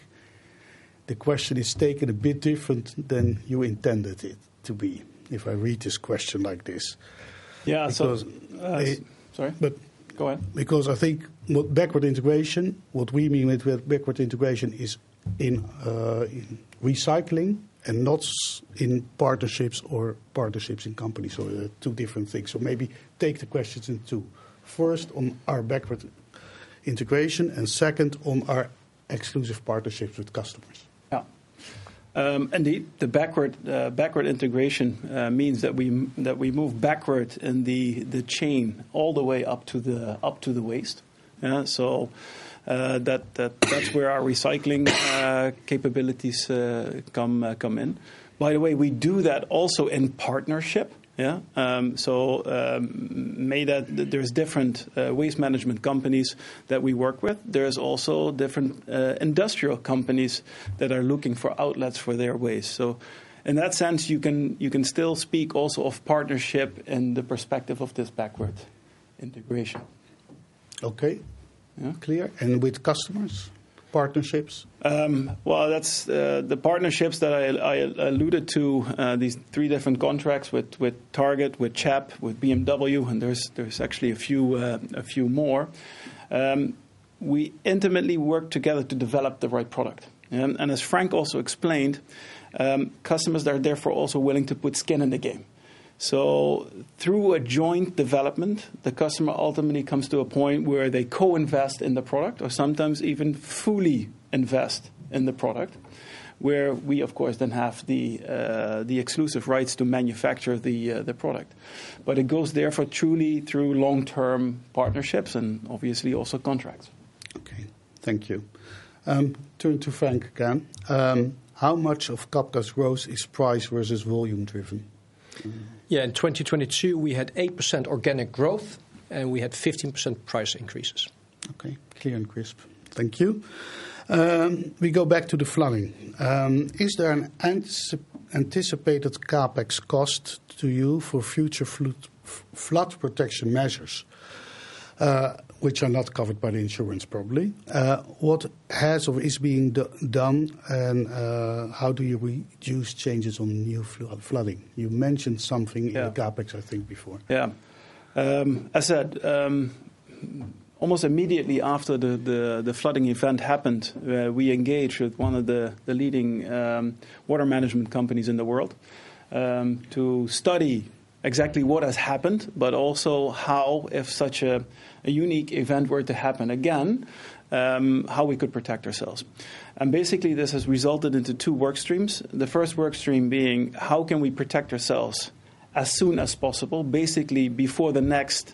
the question is taken a bit different than you intended it to be, if I read this question like this. Yeah, because so, uh, it, sorry, but go ahead. Because I think what backward integration, what we mean with, with backward integration is in, uh, in recycling and not in partnerships or partnerships in companies. So uh, two different things. So maybe take the questions in two. First, on our backward integration, and second, on our exclusive partnerships with customers. Yeah. Um, indeed, the backward uh, backward integration uh, means that we that we move backward in the, the chain all the way up to the up to the waste. Yeah, so uh, that that that's where our recycling uh, capabilities uh, come uh, come in. By the way, we do that also in partnership. Yeah. Um, so um, may that there's different uh, waste management companies that we work with. There's also different uh, industrial companies that are looking for outlets for their waste. So in that sense, you can you can still speak also of partnership in the perspective of this backward integration. Okay. Yeah. Clear. And with customers? Partnerships? Um, well, that's uh, the partnerships that I, I alluded to. Uh, these three different contracts with, with Target, with C H E P, with B M W, and there's there's actually a few uh, a few more. Um, we intimately work together to develop the right product, and, and as Frank also explained, um, customers are therefore also willing to put skin in the game. So through a joint development, the customer ultimately comes to a point where they co-invest in the product, or sometimes even fully invest in the product, where we, of course, then have the uh, the exclusive rights to manufacture the uh, the product. But it goes therefore truly through long-term partnerships and obviously also contracts. Okay, thank you. Um, turn to Frank again. Um, how much of Cabka's growth is price versus volume driven? Yeah, in twenty twenty-two, we had eight percent organic growth, and we had fifteen percent price increases. Okay, clear and crisp. Thank you. Um, we go back to the flooding. Um, is there an anticip- anticipated CapEx cost to you for future flood, f- flood protection measures, uh, which are not covered by the insurance probably? Uh, what has or is being do- done, and uh, how do you reduce changes on new fl- flooding? You mentioned something Yeah. in the CapEx, I think, before. Yeah. Um, as said, um, almost immediately after the, the, the flooding event happened, uh, we engaged with one of the, the leading um, water management companies in the world um, to study exactly what has happened, but also how, if such a, a unique event were to happen again, um, how we could protect ourselves. And basically this has resulted into two work streams. The first work stream being how can we protect ourselves as soon as possible, basically before the next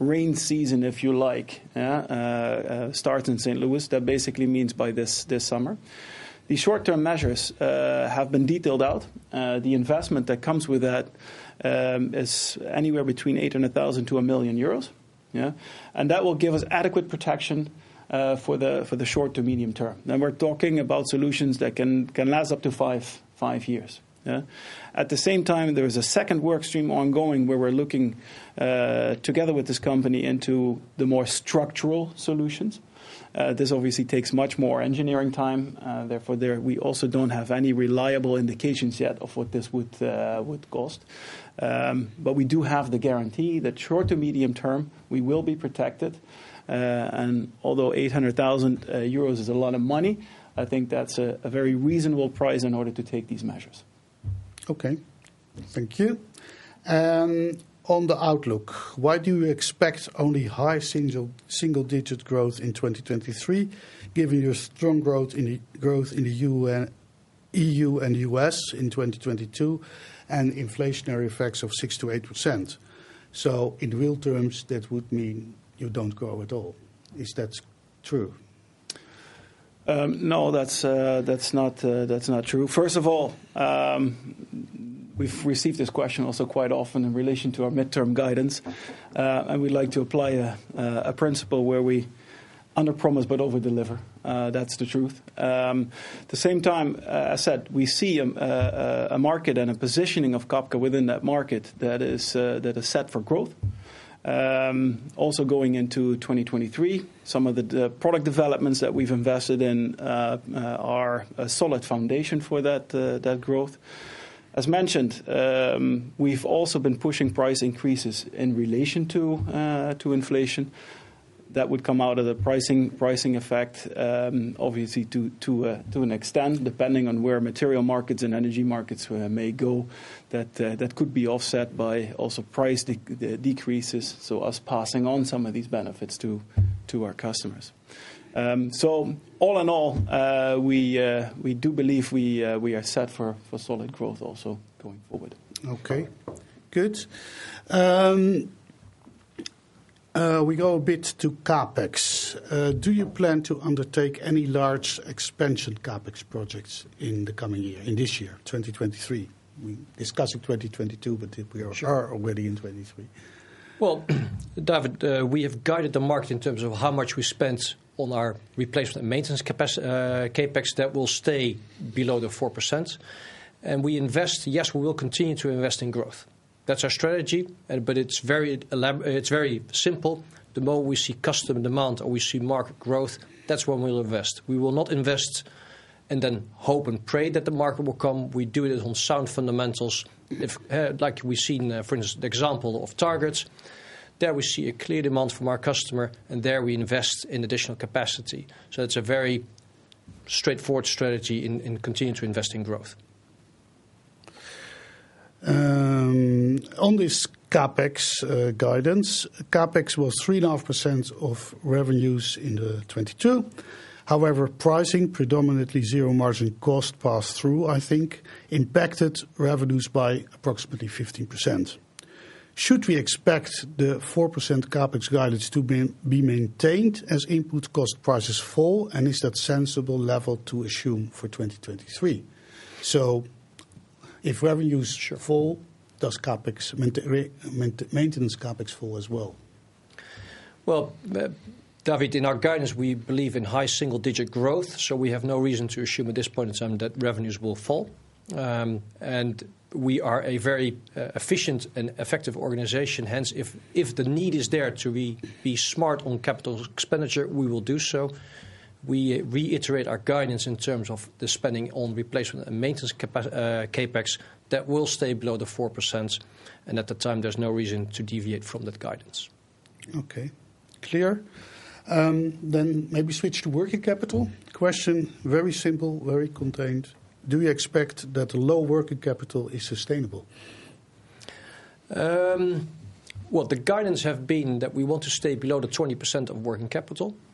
rain season, if you like, yeah, uh, uh, starts in Saint Louis. That basically means by this, this summer. The short-term measures uh, have been detailed out. Uh, the investment that comes with that um, is anywhere between eight hundred thousand to a million euros. Yeah? And that will give us adequate protection uh, for the for the short to medium term. And we're talking about solutions that can, can last up to five, five years. Yeah? At the same time, there is a second work stream ongoing where we're looking uh, together with this company into the more structural solutions. Uh, this obviously takes much more engineering time. Uh, therefore, there we also don't have any reliable indications yet of what this would uh, would cost. Um, but we do have the guarantee that short to medium term we will be protected. Uh, and although eight hundred thousand uh, euros is a lot of money, I think that's a, a very reasonable price in order to take these measures. Okay, thank you. Um, On the outlook, why do you expect only high single single-digit growth in twenty twenty-three, given your strong growth in the growth in the E U and the U S in twenty twenty-two, and inflationary effects of six to eight percent? So, in real terms, that would mean you don't grow at all. Is that true? Um, no, that's uh, that's not uh, that's not true. First of all. Um, We've received this question also quite often in relation to our midterm guidance, uh, and we like to apply a, a principle where we under-promise but over-deliver. Uh, that's the truth. Um, at the same time, uh, as said, we see a, a, a market and a positioning of Cabka within that market that is uh, that is set for growth. Um, also going into twenty twenty-three, some of the, the product developments that we've invested in uh, uh, are a solid foundation for that uh, that growth. As mentioned, um, we've also been pushing price increases in relation to uh, to inflation. That would come out of the pricing pricing effect, um, obviously to to uh, to an extent, depending on where material markets and energy markets uh, may go. That uh, that could be offset by also price de- de- decreases. So us passing on some of these benefits to to our customers. Um, so all in all, uh, we uh, we do believe we uh, we are set for, for solid growth also going forward. Okay, good. Um, uh, we go a bit to CapEx. Uh, do you plan to undertake any large expansion CapEx projects in the coming year, in this year, twenty twenty-three? We discussing twenty twenty-two, but we are, sure. are already in twenty-three. Well, David, uh, we have guided the market in terms of how much we spent on our replacement and maintenance capac- uh, capex. That will stay below the four percent. And we invest, yes, we will continue to invest in growth. That's our strategy, but it's very elab- it's very simple. The moment we see customer demand or we see market growth, that's when we'll invest. We will not invest and then hope and pray that the market will come. We do it on sound fundamentals. If, uh, like we've seen, uh, for instance, the example of targets. There we see a clear demand from our customer, and there we invest in additional capacity. So it's a very straightforward strategy in, in continuing to invest in growth. Um, on this CapEx uh, guidance, CapEx was three point five percent of revenues in the twenty-two. However, pricing, predominantly zero margin cost pass-through, I think, impacted revenues by approximately fifteen percent. Should we expect the four percent CapEx guidance to be, be maintained as input cost prices fall, and is that sensible level to assume for twenty twenty-three? So, if revenues sure. fall, does CapEx, maintenance CapEx fall as well? Well, uh, David, in our guidance, we believe in high single-digit growth, so we have no reason to assume at this point in time that revenues will fall. Um, and we are a very uh, efficient and effective organization. Hence, if, if the need is there to be, be smart on capital expenditure, we will do so. We reiterate our guidance in terms of the spending on replacement and maintenance capa- uh, capex that will stay below the four percent. And at the time, there's no reason to deviate from that guidance. Okay, clear. Um, then maybe switch to working capital. Question, very simple, very contained. Do you expect that the low working capital is sustainable? Um, well, the guidance have been that we want to stay below the twenty percent of working capital.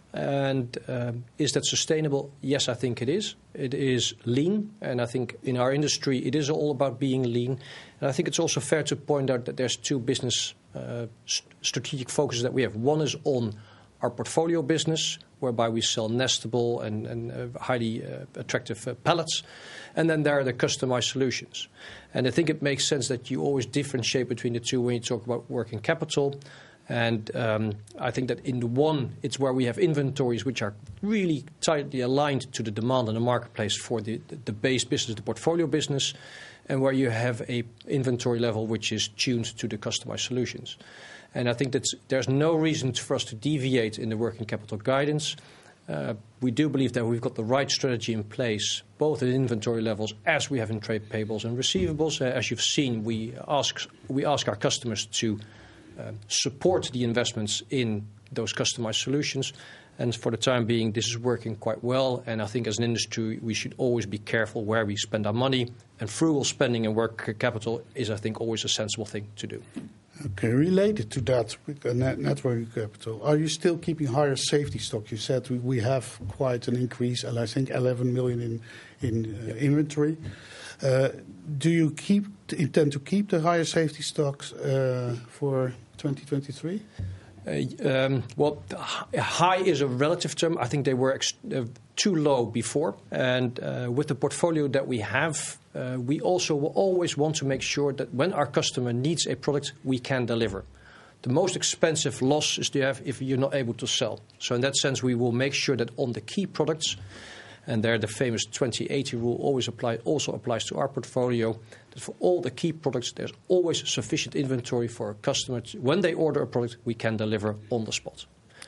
And um, is that sustainable? Yes, I think it is. It is lean, and I think in our industry it is all about being lean. And I think it's also fair to point out that there's two business uh, st- strategic focuses that we have. One is on our portfolio business, whereby we sell nestable and, and uh, highly uh, attractive uh, pallets. And then there are the customized solutions. And I think it makes sense that you always differentiate between the two when you talk about working capital. And um, I think that in the one, it's where we have inventories which are really tightly aligned to the demand in the marketplace for the, the, the base business, the portfolio business, and where you have a inventory level which is tuned to the customized solutions. And I think that there's no reason for us to deviate in the working capital guidance. Uh, we do believe that we've got the right strategy in place, both at inventory levels as we have in trade payables and receivables. Uh, as you've seen, we ask, we ask our customers to Uh, support the investments in those customized solutions. And for the time being, this is working quite well. And I think as an industry, we should always be careful where we spend our money. And frugal spending and working capital is, I think, always a sensible thing to do. Okay, related to that, uh, net, net working capital, are you still keeping higher safety stock? You said we, we have quite an increase, and I think eleven million in, in uh, yeah. inventory. Uh, do you keep intend to keep the higher safety stocks uh, for twenty twenty-three? Uh, um, well, high is a relative term. I think they were ex- uh, too low before. And uh, with the portfolio that we have, uh, we also will always want to make sure that when our customer needs a product, we can deliver. The most expensive loss is to have if you're not able to sell. So in that sense, we will make sure that on the key products, and there the famous twenty eighty rule always apply, also applies to our portfolio, that for all the key products, there's always sufficient inventory for a customer. To, when they order a product, we can deliver on the spot.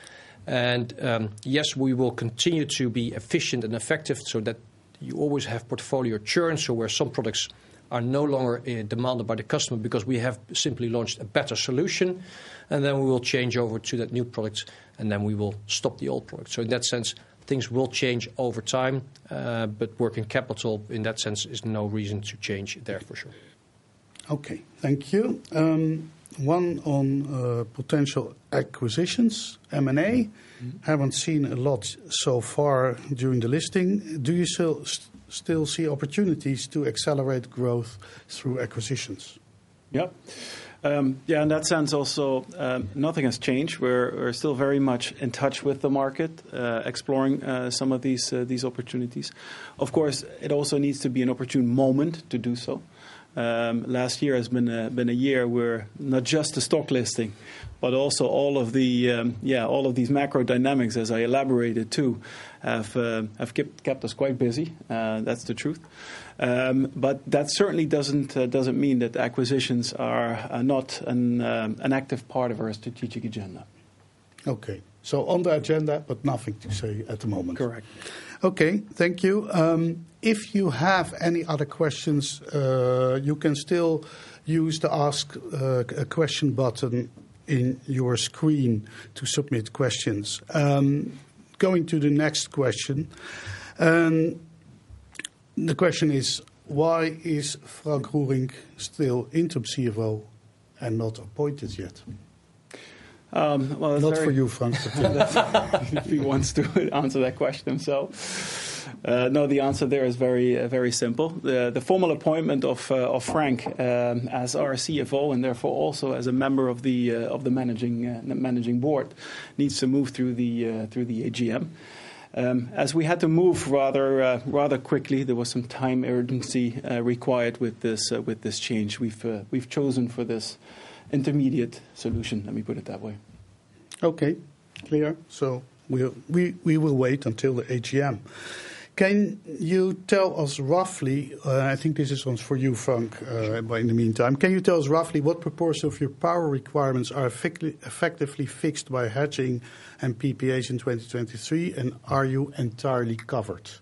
And um, yes, we will continue to be efficient and effective so that you always have portfolio churn, so where some products are no longer uh, demanded by the customer because we have simply launched a better solution, and then we will change over to that new product, and then we will stop the old product. So in that sense, things will change over time, uh, but working capital in that sense is no reason to change there for sure. Okay, thank you. Um, one on uh, potential acquisitions, M and A. Mm-hmm. Haven't seen a lot so far during the listing. Do you still st- still see opportunities to accelerate growth through acquisitions? Yep. Um, yeah, in that sense also, um, nothing has changed. We're, we're still very much in touch with the market, uh, exploring uh, some of these uh, these opportunities. Of course, it also needs to be an opportune moment to do so. Um, last year has been a, been a year where not just the stock listing, but also all of the um, yeah all of these macro dynamics, as I elaborated too, have uh, have kept kept us quite busy. Uh, that's the truth. Um, but that certainly doesn't uh, doesn't mean that acquisitions are uh, not an um, an active part of our strategic agenda. Okay, so on the agenda, but nothing to say at the moment. Correct. Okay, thank you. Um, if you have any other questions, uh, you can still use the Ask uh, a Question button in your screen to submit questions. Um, going to the next question. Um, the question is, why is Frank Roerink still interim C F O and not appointed yet? Um, well, Not very, for you, Frank. if he wants to answer that question himself. Uh, no, the answer there is very, uh, very simple. The, the formal appointment of uh, of Frank um, as our C F O and therefore also as a member of the uh, of the managing uh, managing board needs to move through the uh, through the A G M. Um, as we had to move rather uh, rather quickly, there was some time urgency uh, required with this uh, with this change. We've uh, we've chosen for this intermediate solution, let me put it that way. Okay, clear. So we'll, we we will wait until the A G M. Can you tell us roughly, uh, I think this is one for you, Frank, uh, but in the meantime, can you tell us roughly what proportion of your power requirements are effectively, effectively fixed by hedging and P P As in twenty twenty-three, and are you entirely covered?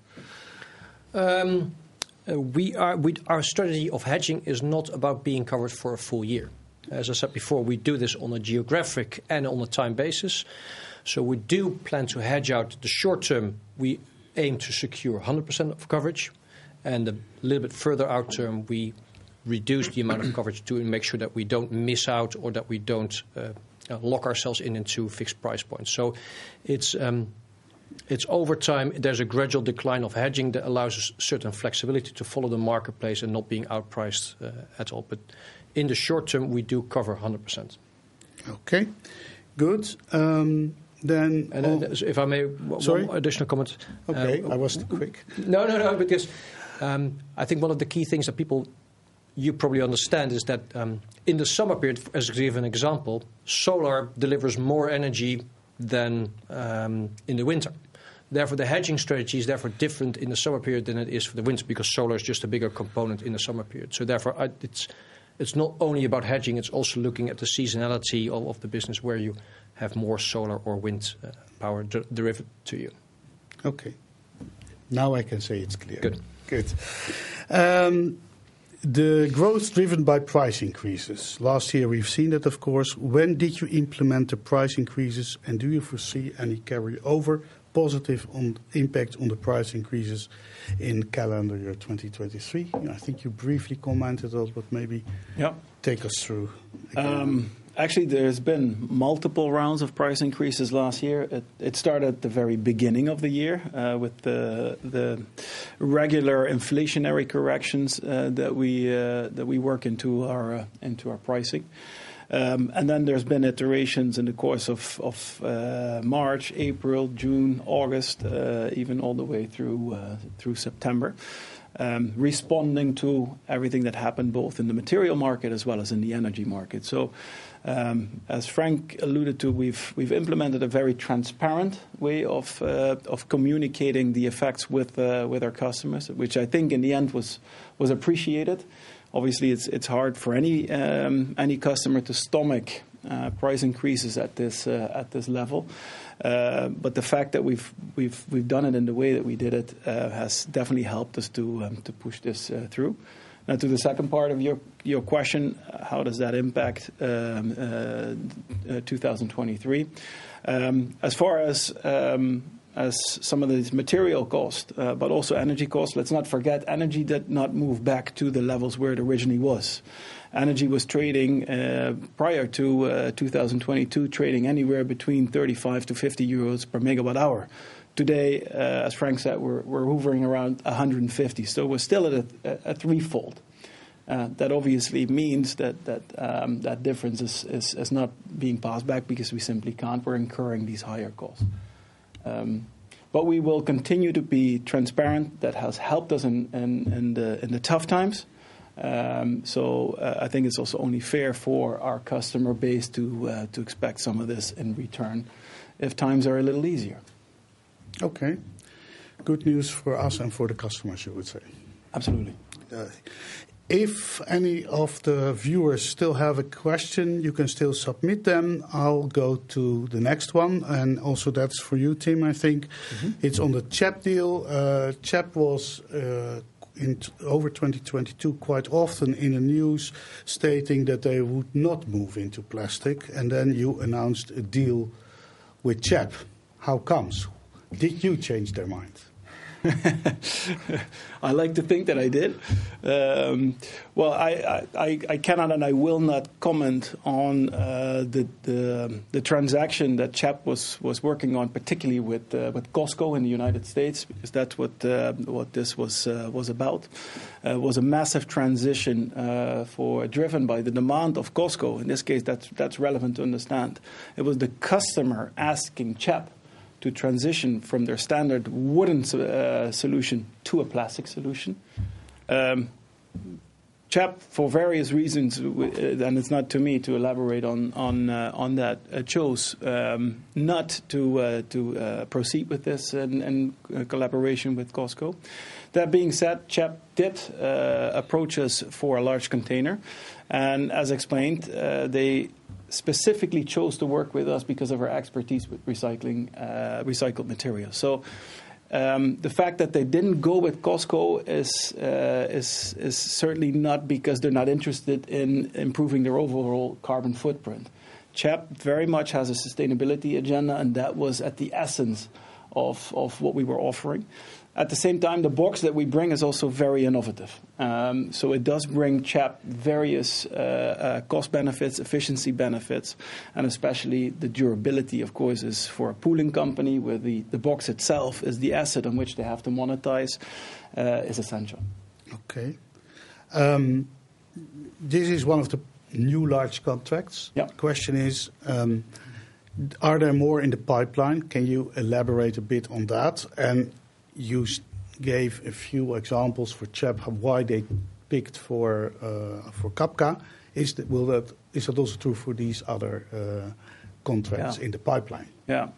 Um, uh, we are. We, our strategy of hedging is not about being covered for a full year. As I said before, we do this on a geographic and on a time basis. So we do plan to hedge out the short term. We aim to secure one hundred percent of coverage. And a little bit further out term, we reduce the amount of coverage to make sure that we don't miss out or that we don't uh, lock ourselves in into fixed price points. So it's um, it's over time, there's a gradual decline of hedging that allows us certain flexibility to follow the marketplace and not being outpriced uh, at all. But in the short term, we do cover one hundred percent. Okay, good. Um, then, and uh, if I may, w- sorry? one additional comment. Okay, uh, I was too quick. No, no, no, because um, I think one of the key things that people, you probably understand, is that um, in the summer period, as to give an example, solar delivers more energy than um, in the winter. Therefore, the hedging strategy is therefore different in the summer period than it is for the winter, because solar is just a bigger component in the summer period. So therefore, I, it's it's not only about hedging, it's also looking at the seasonality of, of the business where you have more solar or wind uh, power de- derivative to you. Okay. Now I can say it's clear. Good. Good. Um, the growth driven by price increases. Last year we've seen that, of course. When did you implement the price increases, and do you foresee any carry-over positive on impact on the price increases in calendar year twenty twenty-three? I think you briefly commented on, but maybe Yeah. take us through. Um, actually, there's been multiple rounds of price increases last year. It, it started at the very beginning of the year uh, with the the regular inflationary corrections uh, that we uh, that we work into our uh, into our pricing. Um, and then there's been iterations in the course of, of uh, March, April, June, August, uh, even all the way through uh, through September, um, responding to everything that happened both in the material market as well as in the energy market. So, um, as Frank alluded to, we've we've implemented a very transparent way of uh, of communicating the effects with uh, with our customers, which I think in the end was was appreciated. Obviously, it's it's hard for any um, any customer to stomach uh, price increases at this uh, at this level, uh, but the fact that we've we've we've done it in the way that we did it uh, has definitely helped us to um, to push this uh, through. Now, to the second part of your your question, how does that impact um, uh, uh, two thousand twenty-three? Um, as far as um, as some of these material costs, uh, but also energy costs. Let's not forget, energy did not move back to the levels where it originally was. Energy was trading uh, prior to uh, two thousand twenty-two, trading anywhere between thirty-five to fifty euros per megawatt hour. Today, uh, as Frank said, we're, we're hovering around one hundred fifty, so we're still at a, a threefold. Uh, that obviously means that that um, that difference is, is, is not being passed back because we simply can't. We're incurring these higher costs. Um, but we will continue to be transparent. That has helped us in, in, in, the, in the tough times. Um, so uh, I think it's also only fair for our customer base to uh, to expect some of this in return if times are a little easier. Okay. Good news for us and for the customers, you would say. Absolutely. Uh, If any of the viewers still have a question, you can still submit them. I'll go to the next one, and also that's for you, Tim, I think. Mm-hmm. It's on the C H E P deal. Uh, C H E P was, uh, in t- over twenty twenty-two, quite often in the news stating that they would not move into plastic, and then you announced a deal with C H E P. How comes? Did you change their mind? I like to think that I did. Um, well, I, I, I cannot and I will not comment on uh, the, the the transaction that C H E P was, was working on, particularly with uh, with Costco in the United States, because that's what uh, what this was uh, was about. Uh, it was a massive transition uh, for driven by the demand of Costco. In this case, that's that's relevant to understand. It was the customer asking C H E P to transition from their standard wooden uh, solution to a plastic solution. Um, C H E P, for various reasons, uh, and it's not to me to elaborate on on uh, on that, uh, chose um, not to uh, to uh, proceed with this in, in uh, collaboration with Costco. That being said, C H E P did uh, approach us for a large container, and as explained, uh, they specifically chose to work with us because of our expertise with recycling uh, recycled materials. So um, the fact that they didn't go with Costco is, uh, is is certainly not because they're not interested in improving their overall carbon footprint. C H E P very much has a sustainability agenda, and that was at the essence of, of what we were offering. At the same time, the box that we bring is also very innovative. Um, so it does bring C H E P various uh, uh, cost benefits, efficiency benefits, and especially the durability, of course, is for a pooling company where the, the box itself is the asset on which they have to monetize, uh, is essential. Okay. Um, this is one of the new large contracts. Yeah. The question is, um, are there more in the pipeline? Can you elaborate a bit on that? And you gave a few examples for C H E P why they picked for uh, for Cabka. Is that will that is that also true for these other uh, contracts Yeah. in the pipeline? Yeah.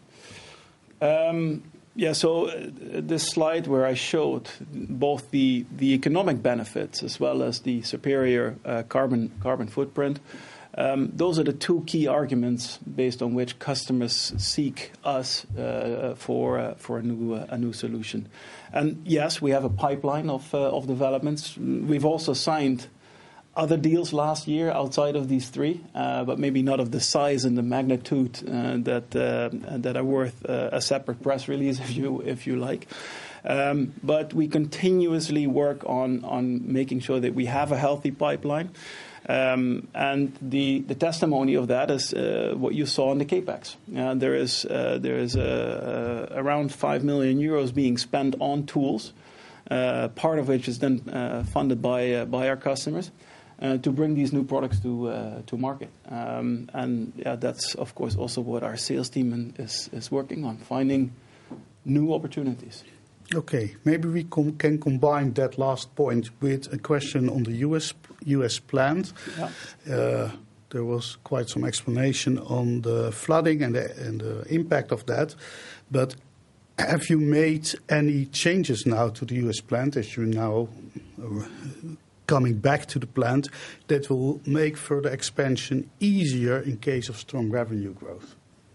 Um, yeah. So uh, this slide where I showed both the the economic benefits as well as the superior uh, carbon carbon footprint. Um, those are the two key arguments based on which customers seek us uh, for uh, for a new uh, a new solution. And yes, we have a pipeline of uh, of developments. We've also signed other deals last year outside of these three, uh, but maybe not of the size and the magnitude uh, that uh, that are worth uh, a separate press release, if you if you like. Um, but we continuously work on on making sure that we have a healthy pipeline. Um, and the, the testimony of that is uh, what you saw in the CapEx. Uh, there is uh, there is uh, uh, around five million euros being spent on tools, uh, part of which is then uh, funded by uh, by our customers uh, to bring these new products to uh, to market. Um, and yeah, that's of course also what our sales team is is working on, finding new opportunities. Okay, maybe we com- can combine that last point with a question on the U S U S plant. Yeah. Uh, there was quite some explanation on the flooding and the, and the impact of that. But have you made any changes now to the U S plant as you're now uh, coming back to the plant that will make further expansion easier in case of strong revenue growth?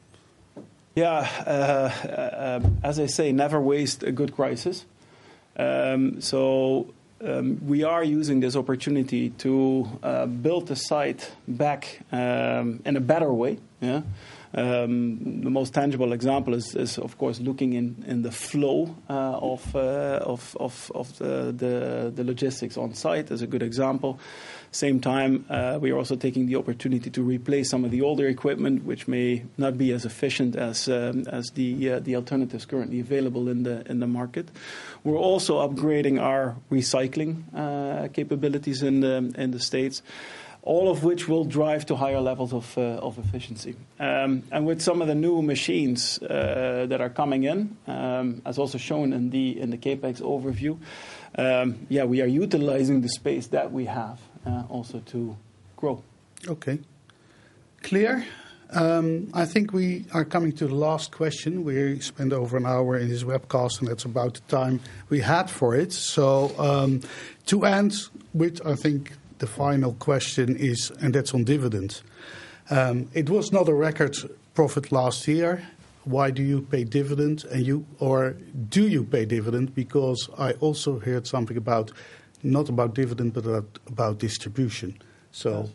Yeah, uh, uh, as I say, never waste a good crisis. Um, so um, we are using this opportunity to uh, build the site back um, in a better way. Yeah. Um, the most tangible example is, is of course, looking in, in the flow uh, of, uh, of of of the, the the logistics on site is a good example. Same time, uh, we are also taking the opportunity to replace some of the older equipment, which may not be as efficient as um, as the uh, the alternatives currently available in the in the market. We're also upgrading our recycling uh, capabilities in the in the States, all of which will drive to higher levels of uh, of efficiency. Um, and with some of the new machines uh, that are coming in, um, as also shown in the in the CapEx overview, um, yeah, we are utilizing the space that we have uh, also to grow. Okay, clear. Um, I think we are coming to the last question. We spent over an hour in this webcast, and that's about the time we had for it. So um, to end with, I think, the final question is, and that's on dividends. Um, it was not a record profit last year. Why do you pay dividend? And you, or do you pay dividend? Because I also heard something about, not about dividend, but about, about distribution. So.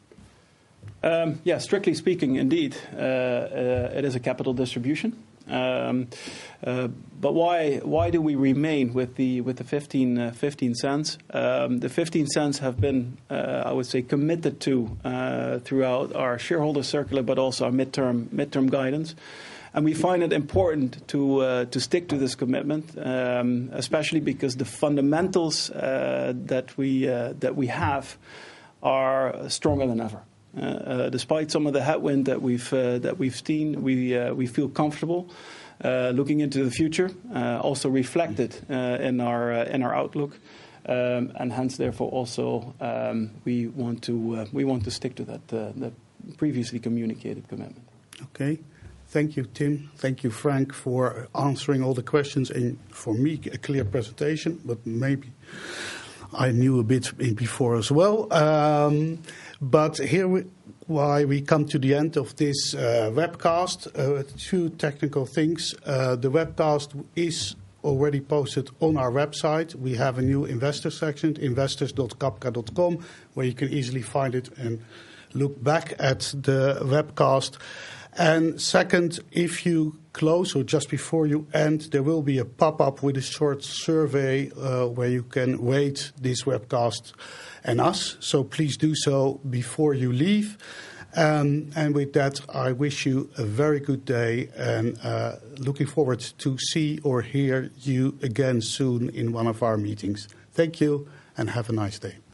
Um, yeah, strictly speaking, indeed, uh, uh, it is a capital distribution. Um, uh, but why why do we remain with the with the fifteen, uh, fifteen cents? Um, the fifteen cents have been, uh, I would say, committed to uh, throughout our shareholder circular, but also our midterm midterm guidance. And we find it important to uh, to stick to this commitment, um, especially because the fundamentals uh, that we uh, that we have are stronger than ever. Uh, uh, despite some of the headwind that we've uh, that we've seen, we uh, we feel comfortable uh, looking into the future. Uh, also reflected uh, in our uh, in our outlook, um, and hence, therefore, also um, we want to uh, we want to stick to that uh, that previously communicated commitment. Okay, thank you, Tim. Thank you, Frank, for answering all the questions and for me a clear presentation. But maybe I knew a bit before as well. Um, But here, we, why we come to the end of this uh, webcast, uh, two technical things. Uh, the webcast is already posted on our website. We have a new investor section, investors dot cabka dot com, where you can easily find it and look back at the webcast. And second, if you close or just before you end, there will be a pop-up with a short survey uh, where you can rate this webcast and us. So please do so before you leave. Um, and with that, I wish you a very good day and uh, looking forward to see or hear you again soon in one of our meetings. Thank you and have a nice day.